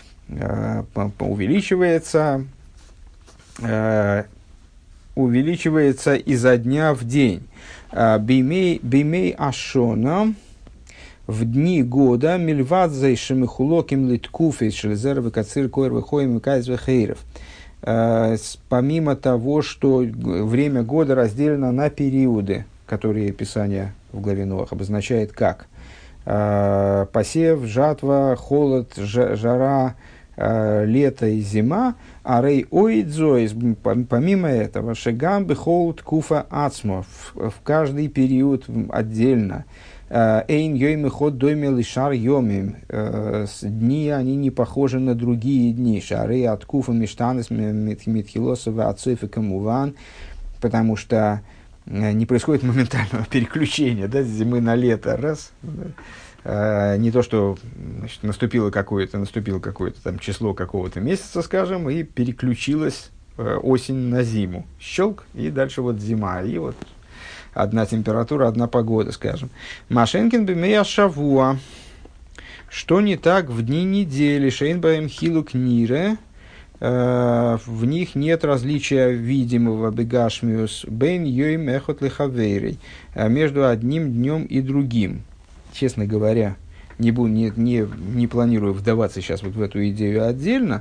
увеличивается изо дня в день. Беймей ашона. В дни года мильвадзай шемихулоким литкуфей шелезервы кацир койр выходим кайзве хейров. Помимо того, что время года разделено на периоды, которые Писание в главе Ноах обозначает как посев, жатва, холод, жара, лето и зима, а рей оидзоис, помимо этого, шегам бихолд куфа ацмо, в каждый период отдельно. Эйн йоймы ход дойме лишар йомим. Дни, они не похожи на другие дни. Шары от куфа миштанес митхилосова отцов и камуван. Потому что не происходит моментального переключения, да, с зимы на лето. Раз. Не то, что, значит, наступило какое-то там число какого-то месяца, скажем, и переключилась осень на зиму. Щелк, и дальше вот зима. И вот одна температура, одна погода, скажем. Машенкин бимея шавуа. Что не так в дни недели? Шейнбаем хилук нире. В них нет различия видимого бегашмиус. Бейн йоим эхот лехавейрей. Между одним днем и другим. Честно говоря, не планирую вдаваться сейчас вот в эту идею отдельно.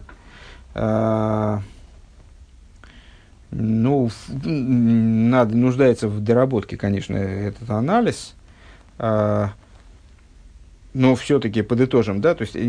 Нуждается в доработке, конечно, этот анализ, но все-таки подытожим, да, то есть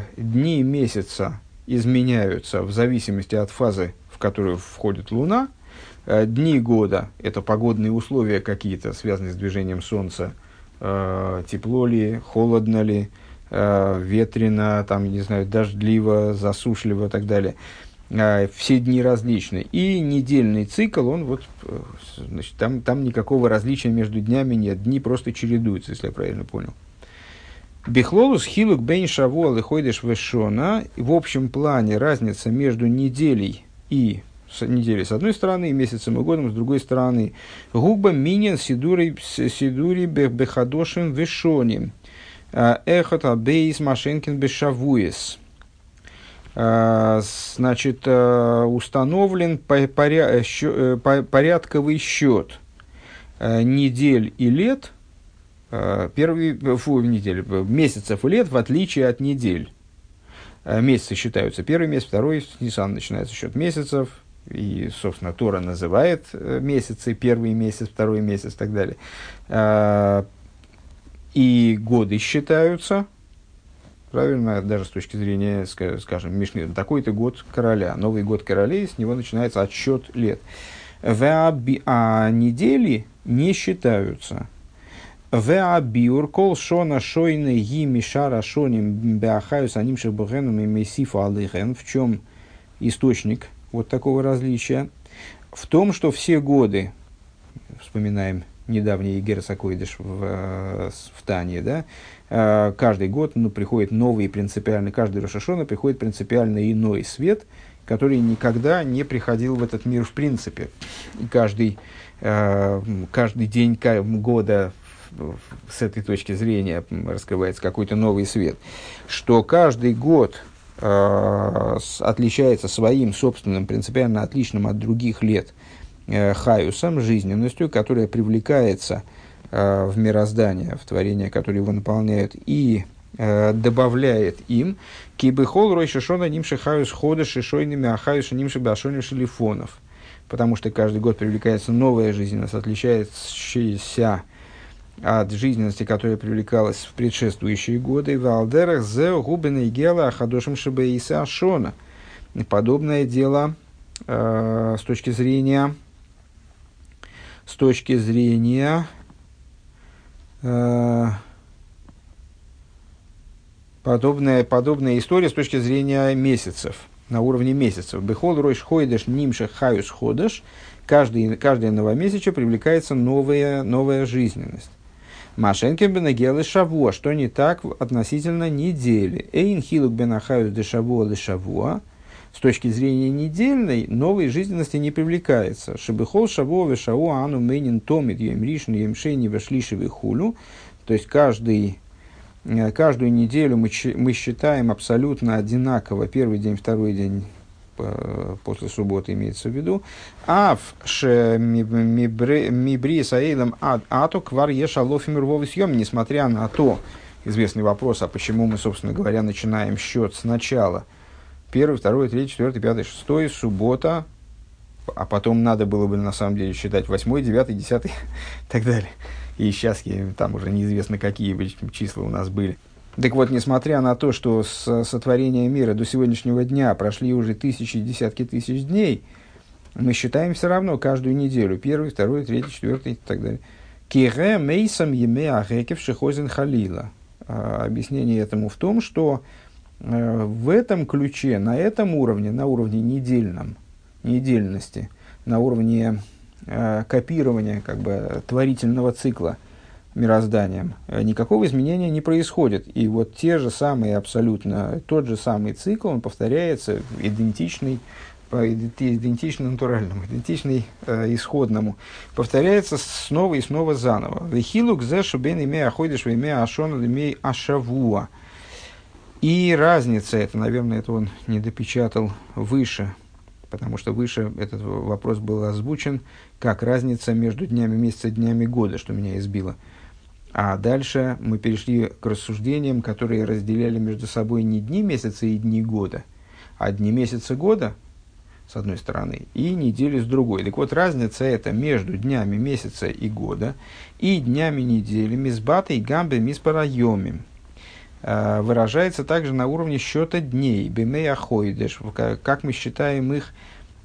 дни месяца изменяются в зависимости от фазы, в которую входит Луна, Дни года – это погодные условия какие-то, связанные с движением Солнца. Тепло ли, холодно ли, ветрено, там, не знаю, дождливо, засушливо и так далее. Все дни различны. И недельный цикл, он вот, значит, там никакого различия между днями нет. Дни просто чередуются, если я правильно понял. Бихлолус хилук бейн шавуа лихойдеш вешона. В общем плане разница между неделей и неделей с одной стороны, и месяцем и годом с другой стороны. Губа минин сидури бехадошим вешоним. Эхот абейс машенкин бешавуес. Значит, установлен порядковый счет недель и лет, месяцев и лет, в отличие от недель. Месяцы считаются первый месяц, второй, с Нисан начинается счет месяцев, и, собственно, Тора называет месяцы, первый месяц, второй месяц и так далее. И годы считаются, правильно, даже с точки зрения, скажем, Мишны, такой-то год короля, Новый год королей, с него начинается отсчет лет. А недели не считаются. В чем источник вот такого различия? В том, что все годы, вспоминаем недавний Игерес Акойдеш в Тане, да, каждый год приходит новый принципиально, каждый Рош ха-Шана приходит принципиально иной свет, который никогда не приходил в этот мир в принципе. И каждый день года с этой точки зрения раскрывается какой-то новый свет. Что каждый год отличается своим собственным, принципиально отличным от других лет хаюсом, жизненностью, которая привлекается в мироздание, в творение, которое его наполняют, и добавляет им кибыхол ройши шона нимши хаюс хода шишойными ахаюс нимши башони шелифонов. Потому что каждый год привлекается новая жизненность, отличающаяся от жизненности, которая привлекалась в предшествующие годы. В алдерах зе губен и гела ахадошим шебеиса ашона. Подобное дело с точки зрения подобная история с точки зрения месяцев, на уровне месяцев. Бехол ройш хойдеш нимшех хаюс ходеш. Каждое новомесяче привлекается новая жизненность. Машенкин бенагелы шавуа. Что не так относительно недели? Эйн хилук бенахаюс де шавуа де шавуа. С точки зрения недельной, новой жизненности не привлекается. Шебехол шавуа вешауа ану мейнин томит емришн емшейни вешлишевый хулю. То есть каждую неделю мы считаем абсолютно одинаково. Первый день, второй день после субботы имеется в виду. Ав ше мибри саэйлам ато квар ешалофим рвовый съем. Несмотря на то, известный вопрос, а почему мы, собственно говоря, начинаем счет сначала. Первый, второй, третий, четвертый, пятый, шестой, суббота, а потом надо было бы на самом деле считать 8, 9, 10 и так далее. И сейчас там уже неизвестно, какие числа у нас были. Так вот, несмотря на то, что с сотворения мира до сегодняшнего дня прошли уже тысячи, десятки тысяч дней, мы считаем все равно каждую неделю. Первый, второй, третий, четвертый и так далее. Кире мейсам еме ахекев шихозин халила. Объяснение этому в том, что в этом ключе, на этом уровне, на уровне недельности, на уровне копирования творительного цикла мирозданием, никакого изменения не происходит. И вот тот же самый цикл, он повторяется идентичный натуральному, идентичный исходному. Повторяется снова и снова заново. Вехилук зе шубен имея ходишь в имея ашон имея ашавуа. И разница, это, наверное, это он не допечатал выше, потому что выше этот вопрос был озвучен как разница между днями месяца и днями года, что меня избило. А дальше мы перешли к рассуждениям, которые разделяли между собой не дни месяца и дни года, а дни месяца года, с одной стороны, и недели с другой. Так вот, разница это между днями месяца и года и днями недели мисбатой гамбе миспарайоми. Выражается также на уровне счета дней, бемей ахойдеш, как мы считаем их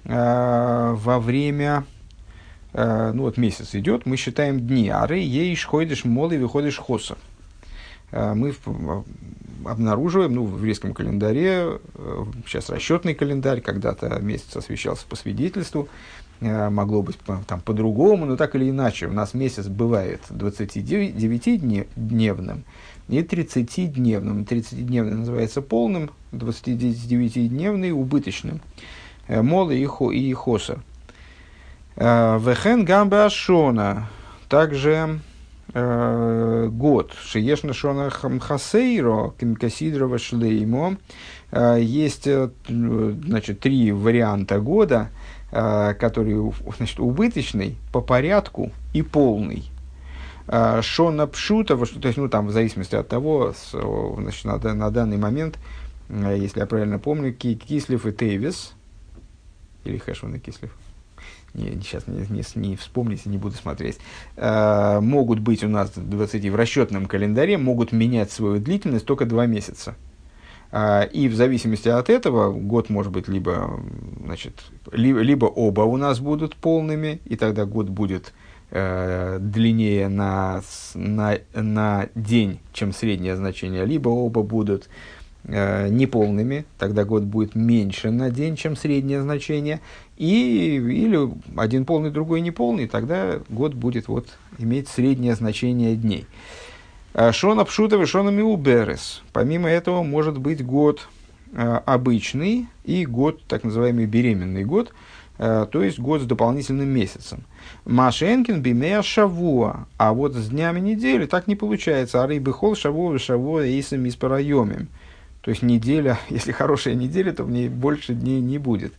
во время, ну вот месяц идет, мы считаем дни. Ары ейш ходишь мол и выходишь хоса. Мы обнаруживаем, ну, в еврейском календаре, сейчас расчетный календарь, когда-то месяц освещался по свидетельству, могло быть там по-другому, но так или иначе, у нас месяц бывает 29-дневным и 30-дневным. 30-дневный называется полным, 29-дневный убыточным. Молы и хоса. Вехен гамбе ашона. Также год. Шиешна шона хасейро касидрова шлеймо. Есть, значит, 3 варианта года, который, значит, убыточный, по порядку и полный. Шона пшута, то есть, ну, там, в зависимости от того, значит, на данный момент, если я правильно помню, Кислев и Тейвис, или Хэшван и Кислев, сейчас не вспомните, не буду смотреть, могут быть у нас 20 в расчетном календаре, могут менять свою длительность только 2 месяца. И в зависимости от этого год может быть либо оба у нас будут полными, и тогда год будет длиннее на день, чем среднее значение, либо оба будут неполными, тогда год будет меньше на день, чем среднее значение, или один полный, другой неполный, тогда год будет вот иметь среднее значение дней. Шона пшутовый, шона миуберес. Помимо этого может быть год обычный и год, так называемый беременный год, то есть год с дополнительным месяцем. Машенкин бимея шавуа. А вот с днями недели так не получается. Ары бихол шавуа шавуа эйсам испараемим. То есть неделя, если хорошая неделя, то в ней больше дней не будет.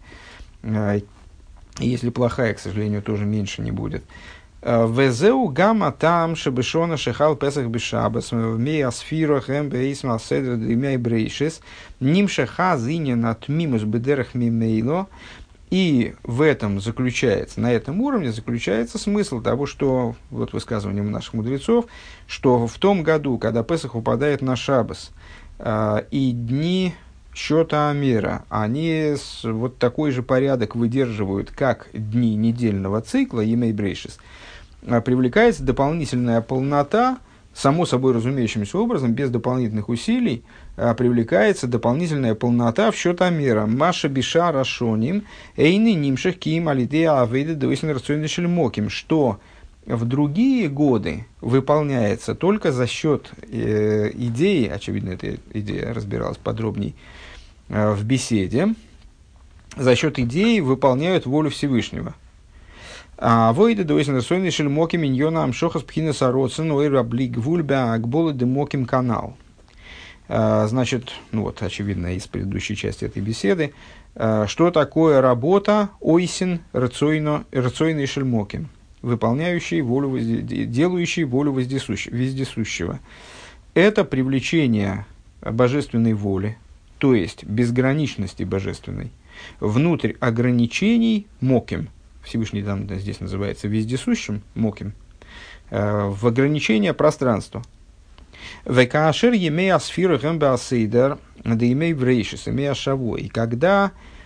Если плохая, к сожалению, тоже меньше не будет. Везеу гамма там шебешона шехал песах бешабас вмей асфирах эмбейсмал седр дымяй брейшис ним шеха зинен атмимус бедерах мимейло. И в этом заключается, на этом уровне заключается смысл того, что, вот высказыванием наших мудрецов, что в том году, когда Песах выпадает на шаббас, и дни счета Амера, они вот такой же порядок выдерживают, как дни недельного цикла, Емей Брейшис, привлекается дополнительная полнота, само собой разумеющимся образом, без дополнительных усилий, привлекается дополнительная полнота в счет Амера. Маша биша рашоним, эйны нимших киим алидея авейды дуэсен рационный шельмоким, что в другие годы выполняется только за счет идеи, очевидно, эта идея разбиралась подробней в беседе, за счет идеи выполняют волю Всевышнего. Войды дуэсен рационный шельмоким миньона амшохас пхина сароцен ойра блик вульбя акболы демоким канал. Значит, ну вот, очевидно, из предыдущей части этой беседы, что такое работа ойсен рационный шельмоким, выполняющий волю, делающий волю вездесущего. Это привлечение божественной воли, то есть безграничности божественной, внутрь ограничений моким, Всевышний там здесь называется вездесущим, моким, в ограничение пространства. Векашер емея сфира гэмбеасейдер, да имей врейшис, имея шаво. И когда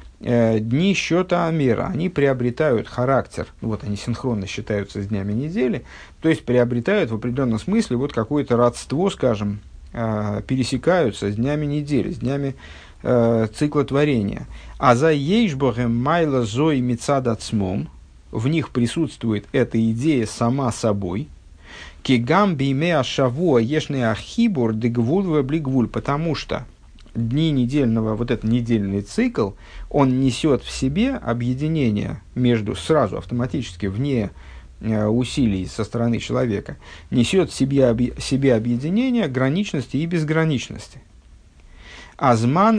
дни счета Амера, они приобретают характер, вот они синхронно считаются с днями недели, то есть приобретают в определенном смысле вот какое-то родство, скажем, пересекаются с днями недели, с днями цикла творения. А за ейшбохем майла зои мицадацмом, в них присутствует эта идея сама собой, кигам бейме ашавуа ешный ахибур дегвулва блигвуль, потому что дни недельного, вот этот недельный цикл, он несет в себе объединение между, сразу автоматически, вне усилий со стороны человека, несет в себе объединение граничности и безграничности. Азман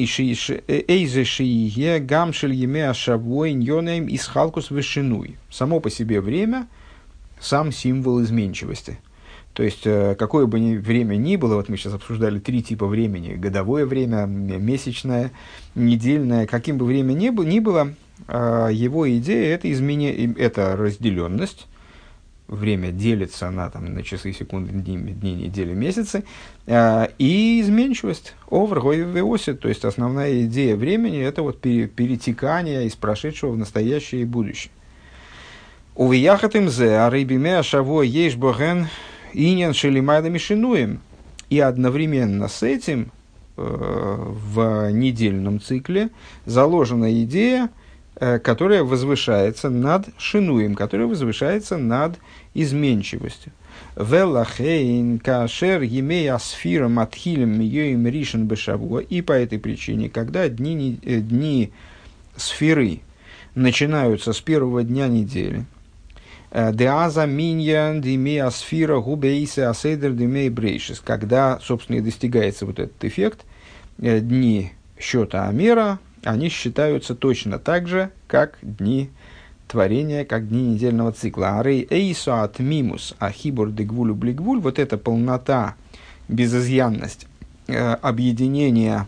эйзешиие гамшель еме ашавуа иньонеем исхалкус вешинуй. Само по себе время – сам символ изменчивости. То есть, какое бы время ни было, вот мы сейчас обсуждали 3 типа времени, годовое время, месячное, недельное, каким бы время ни было, его идея – это разделенность, время делится на часы, секунды, дни, недели, месяцы, и изменчивость, овер, гойвеоси, то есть основная идея времени – это вот перетекание из прошедшего в настоящее и будущее. Увияхат им зе, а рейбиме ашаво ейш боген иньян шелимайдами шинуем. И одновременно с этим в недельном цикле заложена идея, которая возвышается над шинуем, которая возвышается над изменчивостью. Велахейн кашер емей асфира матхилем миёим ришен бешавуа. И по этой причине, когда дни сферы начинаются с первого дня недели, деаза миньян димей асфира губейсе асейдер димей брейшис, когда, собственно, и достигается вот этот эффект, дни счета Амера, они считаются точно так же, как дни творения, как дни недельного цикла. Арей эйсо от мимус, ахибур дегвулю блигвуль, вот эта полнота, безызъянность, объединение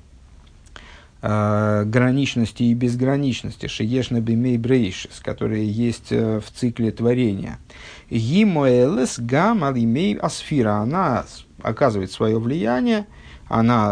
граничности и безграничности, шиешна бимей брейшис, которые есть в цикле творения. Гимоэлес гам алимей асфира, она оказывает свое влияние, она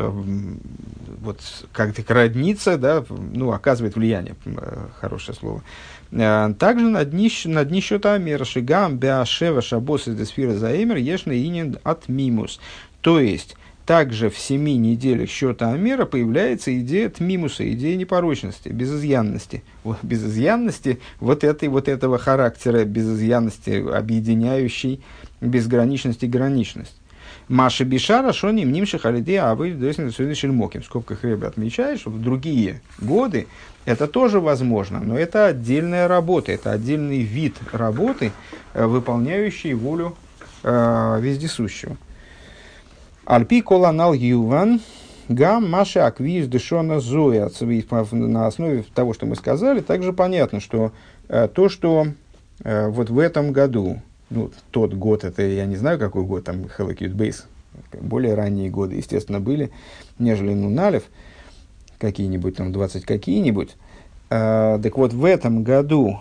вот как-то роднится, да, оказывает влияние, хорошее слово. Также на дни счета Амера, шигам беашева шабос из десфира заэмер ешна инин от мимус. То есть, также в 7 неделях счета Амера появляется идея тмимуса, идея непорочности, безызъянности. Безызъянности этого характера, безызъянности, объединяющей безграничность и граничность. Маша Бишара, Шоним, Нимши, Халиде, а вы Шельмоким. В скобках Ребе отмечает, что в другие годы это тоже возможно, но это отдельная работа, это отдельный вид работы, выполняющий волю вездесущего. Альпи коланал юван гам маша аквиз дешона зоя. На основе того, что мы сказали, также понятно, что то, что вот в этом году, тот год, это я не знаю, какой год, там Хэлэкют Бейс, более ранние годы, естественно, были, нежели Нуналев, какие-нибудь там 20 какие-нибудь. Так вот, в этом году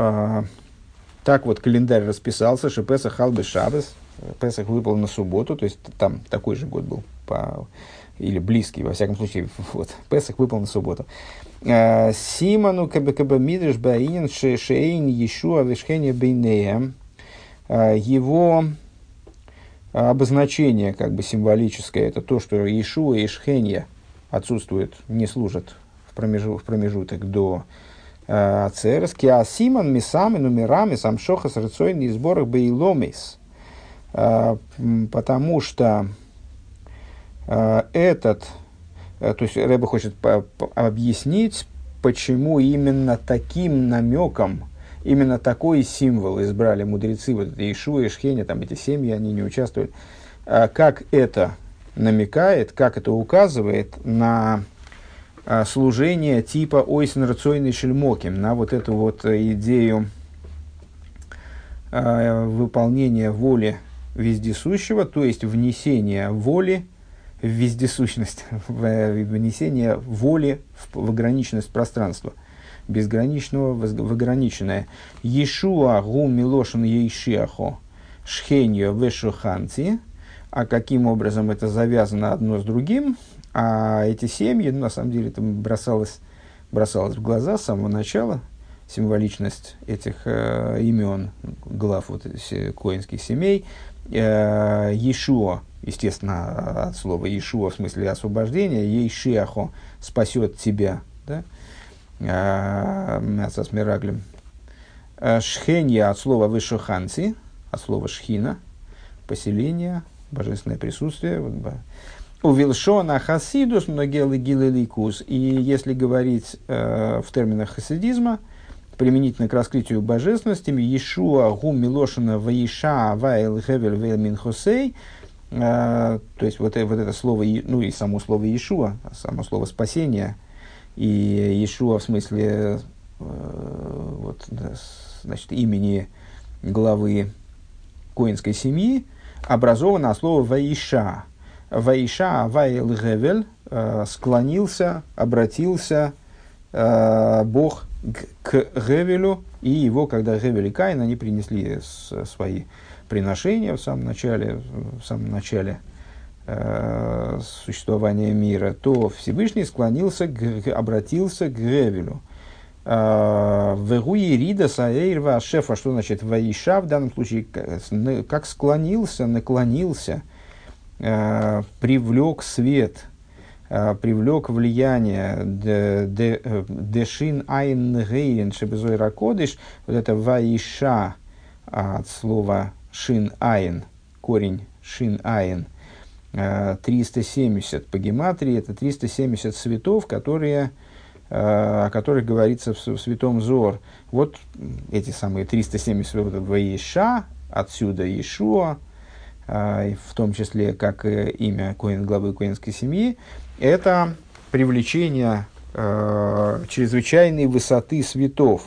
так вот календарь расписался, что Песах халбе шабес, Песах выпал на субботу, то есть там такой же год был, или близкий, во всяком случае, вот, Песах выпал на субботу. Симану кабекаба мидриш баинин шейн Йешуа вишхеня бейнея. Его обозначение, как бы символическое, это то, что Йешуа и Шхенья отсутствуют, не служат в промежуток до Ацерес. Киасиман мисам и нумерами сам шохас рацойный сборах бейломис. Потому что то есть Ребе хочет объяснить, почему именно таким намеком, именно такой символ избрали мудрецы, вот это Йешуа и Шхеня, там эти семьи, они не участвуют. Как это намекает, как это указывает на служение типа ойсен рацойный шельмоким, на вот эту вот идею выполнения воли вездесущего, то есть внесение воли в вездесущность, внесение воли в ограниченность пространства, безграничного в ограниченное. Йешуа гу милошин ейшиахо шхеньо вешуханти. А каким образом это завязано одно с другим? А эти семьи, на самом деле, это бросалось в глаза с самого начала, символичность этих имен, глав вот, коинских семей. Йешуа, естественно, от слова Йешуа в смысле освобождения, Ейшиахо спасет тебя, да? Мясо с мираглем. Шхенья от слова вышуханци, от слова шхина, поселение, божественное присутствие. У Вилшона хасидус многелы гилеликус. И если говорить в терминах хасидизма, применительно к раскрытию божественности, Йешуа гу милошина ваиша вайл хевель вейл минхосей, то есть вот это слово, и само слово Йешуа, само слово спасение, и Йешуа в смысле значит, имени главы коинской семьи, образовано от слова ваиша. Ваиша вайл хевель, склонился, обратился Бог к к Гевелю, и его, когда Гевель и Каин, они принесли свои приношения в самом начале существования мира, то Всевышний обратился к Гевелю. Вегуи рида саэйрва шефа, что значит ваиша в данном случае, как склонился, наклонился, привлек свет, привлек влияние дешин айн гейрен шебезой ракодыш, вот это ваиша от слова шин айн, корень шин айн, 370 по гематрии, это 370 цветов, о которых говорится в Святом Зоор. Вот эти самые 370 вот ваиша, отсюда Иешуа, в том числе как имя главы коэнской семьи, это привлечение чрезвычайной высоты светов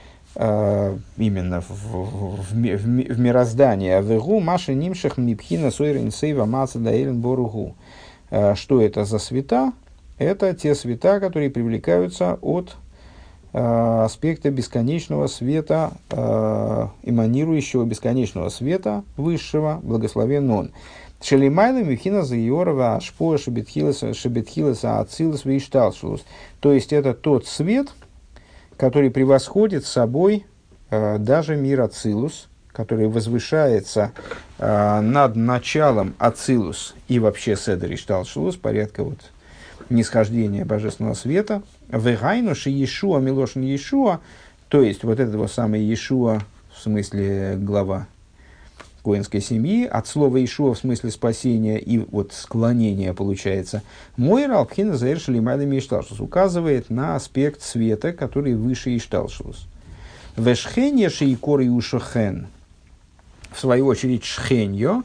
именно в мироздании. Авегу маша нимшах мипхина сойрен сейва маца даэлен боругу. Что это за света? Это те света, которые привлекаются от аспекта бесконечного света, эманирующего бесконечного света высшего, благословен он. Шелимайла михина заиорова ашпо шебетхиласа ацилус вишталшулус. То есть это тот свет, который превосходит собой даже мир ацилус, который возвышается над началом ацилус и вообще седер ишталшулус, порядка вот нисхождения божественного света. Вегайну ши Иешуа милошин Иешуа, то есть вот этого самого Иешуа, в смысле глава коэнской семьи, от слова Иешуа в смысле спасения и вот склонения получается. Мой ралпхина заэршили майдами ишталшус указывает на аспект света, который выше ишталшус. Вешхенья шейкор и ушохен. В свою очередь шхеньо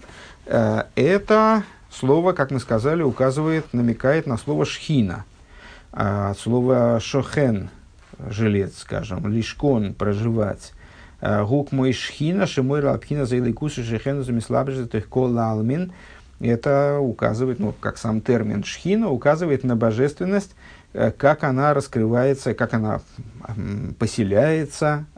это слово, как мы сказали, намекает на слово шхина. От слова шохен, жилец, скажем, лишкон, проживать. Гук мой шхина, шимой ралпхина заилайкусы шехену замислабжет их колалмин. Это указывает, как сам термин шхина, указывает на божественность, как она раскрывается, как она поселяется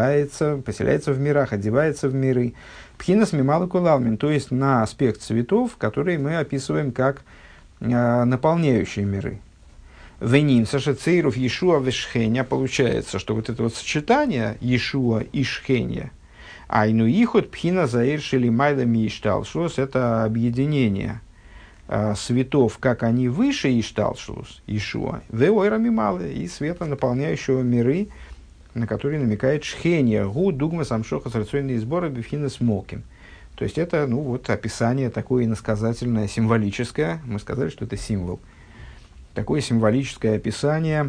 в мирах, одевается в миры. Пхина смималу колалмин, то есть на аспект цветов, которые мы описываем как наполняющие миры. Венин сашецейров Иешуа вешхеня, получается, что вот это вот сочетание Иешуа и шхеня, айну ихот пхина заэршили майдами ишталшус, это объединение светов, как они выше ишталшус, Иешуа, веойрами малы, и света, наполняющего миры, на которые намекает шхеня, гу дугма самшоха сарцойные сборы бифхина смоким. То есть это, описание такое иносказательное, символическое, мы сказали, что это символ. Такое символическое описание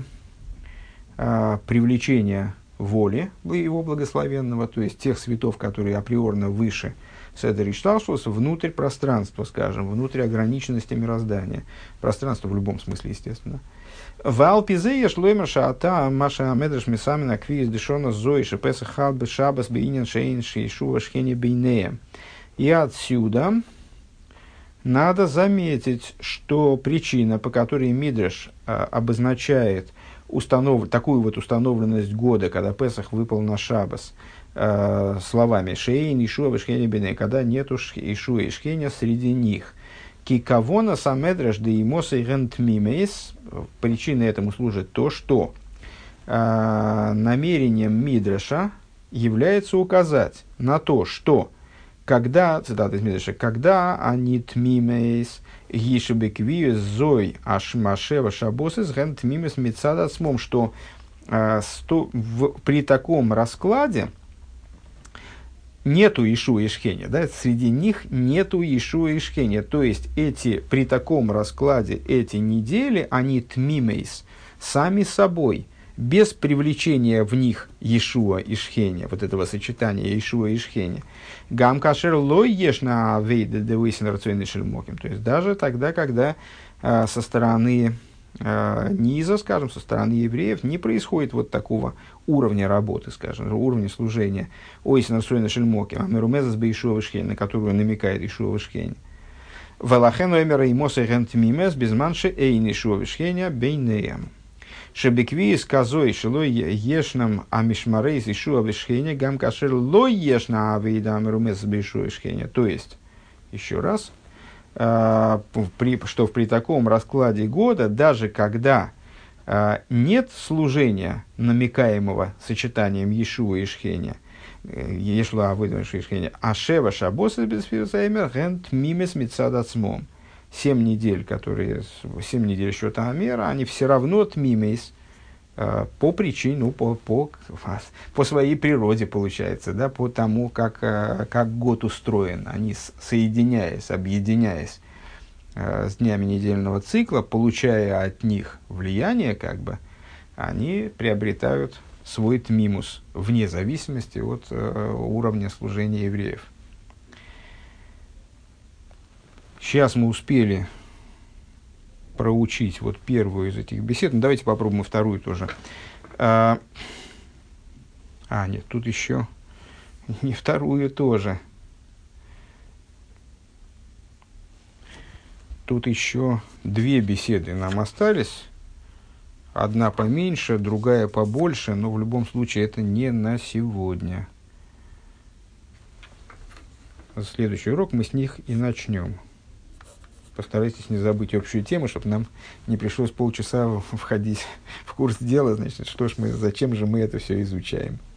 привлечения воли его благословенного, то есть тех светов, которые априорно выше Седер Ишталшус, внутрь пространства, скажем, внутрь ограниченности мироздания. Пространство в любом смысле, естественно. Валпизея шлоймер шаата маша амедраш мисамина квиз дешона зои шепеса халбы шабас бейнин шейн шейшува шхене бейнея. И отсюда надо заметить, что причина, по которой Мидраш обозначает такую вот установленность года, когда Песах выпал на Шабас, словами «Шейн, Ишуа, Шхеня, Беней», когда нету Ишуа и Шхеня среди них. «Кикавона самедраш де имоса и гентмимейс». Причиной этому служит то, что намерением Мидраша является указать на то, что цитата из Мидраша, когда они тмимейс гишебеквиюс зой ашмашева шабосис ген тмимейс мецада смом, что при таком раскладе нету Иешуа и Шхеня, да, среди них нету Иешуа и Шхеня, то есть при таком раскладе эти недели, они тмимейс, сами собой, без привлечения в них Иешуа и Шхеня, вот этого сочетания Иешуа и Шхеня. Гам кашер лой еш на вейде девисен рационный шельмоким. То есть даже тогда, когда со стороны низа, скажем, со стороны евреев не происходит вот такого уровня работы, скажем, уровня служения ойсен рационный шельмоким, а мерумезас бы Иешуа и Шхеня, на которую намекает Иешуа и Шхеня. Валахен оймера и моса гент мимес без манши эйн Иешуа и Шхеня бейнеям. Шебеквиес козой шилой ешнам амишмарейс ишу авишхене гам кашер лой ешна авейдам румес бишу ишхене. То есть, еще раз, что при таком раскладе года, даже когда нет служения, намекаемого сочетанием Иешуа и Ишхеня, Ешла выдумавший Ишхеня, Ашева Шабос из Бесфирсаймер Гент Мимес Мицадацмом. 7 недель счета Амера, они все равно тмимейс по причине, ну, по своей природе, получается, да, по тому, как год устроен. Они, соединяясь, объединяясь с днями недельного цикла, получая от них влияние, как бы, они приобретают свой тмимус, вне зависимости от уровня служения евреев. Сейчас мы успели проучить вот первую из этих бесед. Ну, давайте попробуем вторую тоже. Нет, тут еще не вторую тоже. Тут еще 2 беседы нам остались. Одна поменьше, другая побольше, но в любом случае это не на сегодня. Следующий урок мы с них и начнем. Постарайтесь не забыть общую тему, чтобы нам не пришлось полчаса входить в курс дела. Значит, зачем же мы это все изучаем?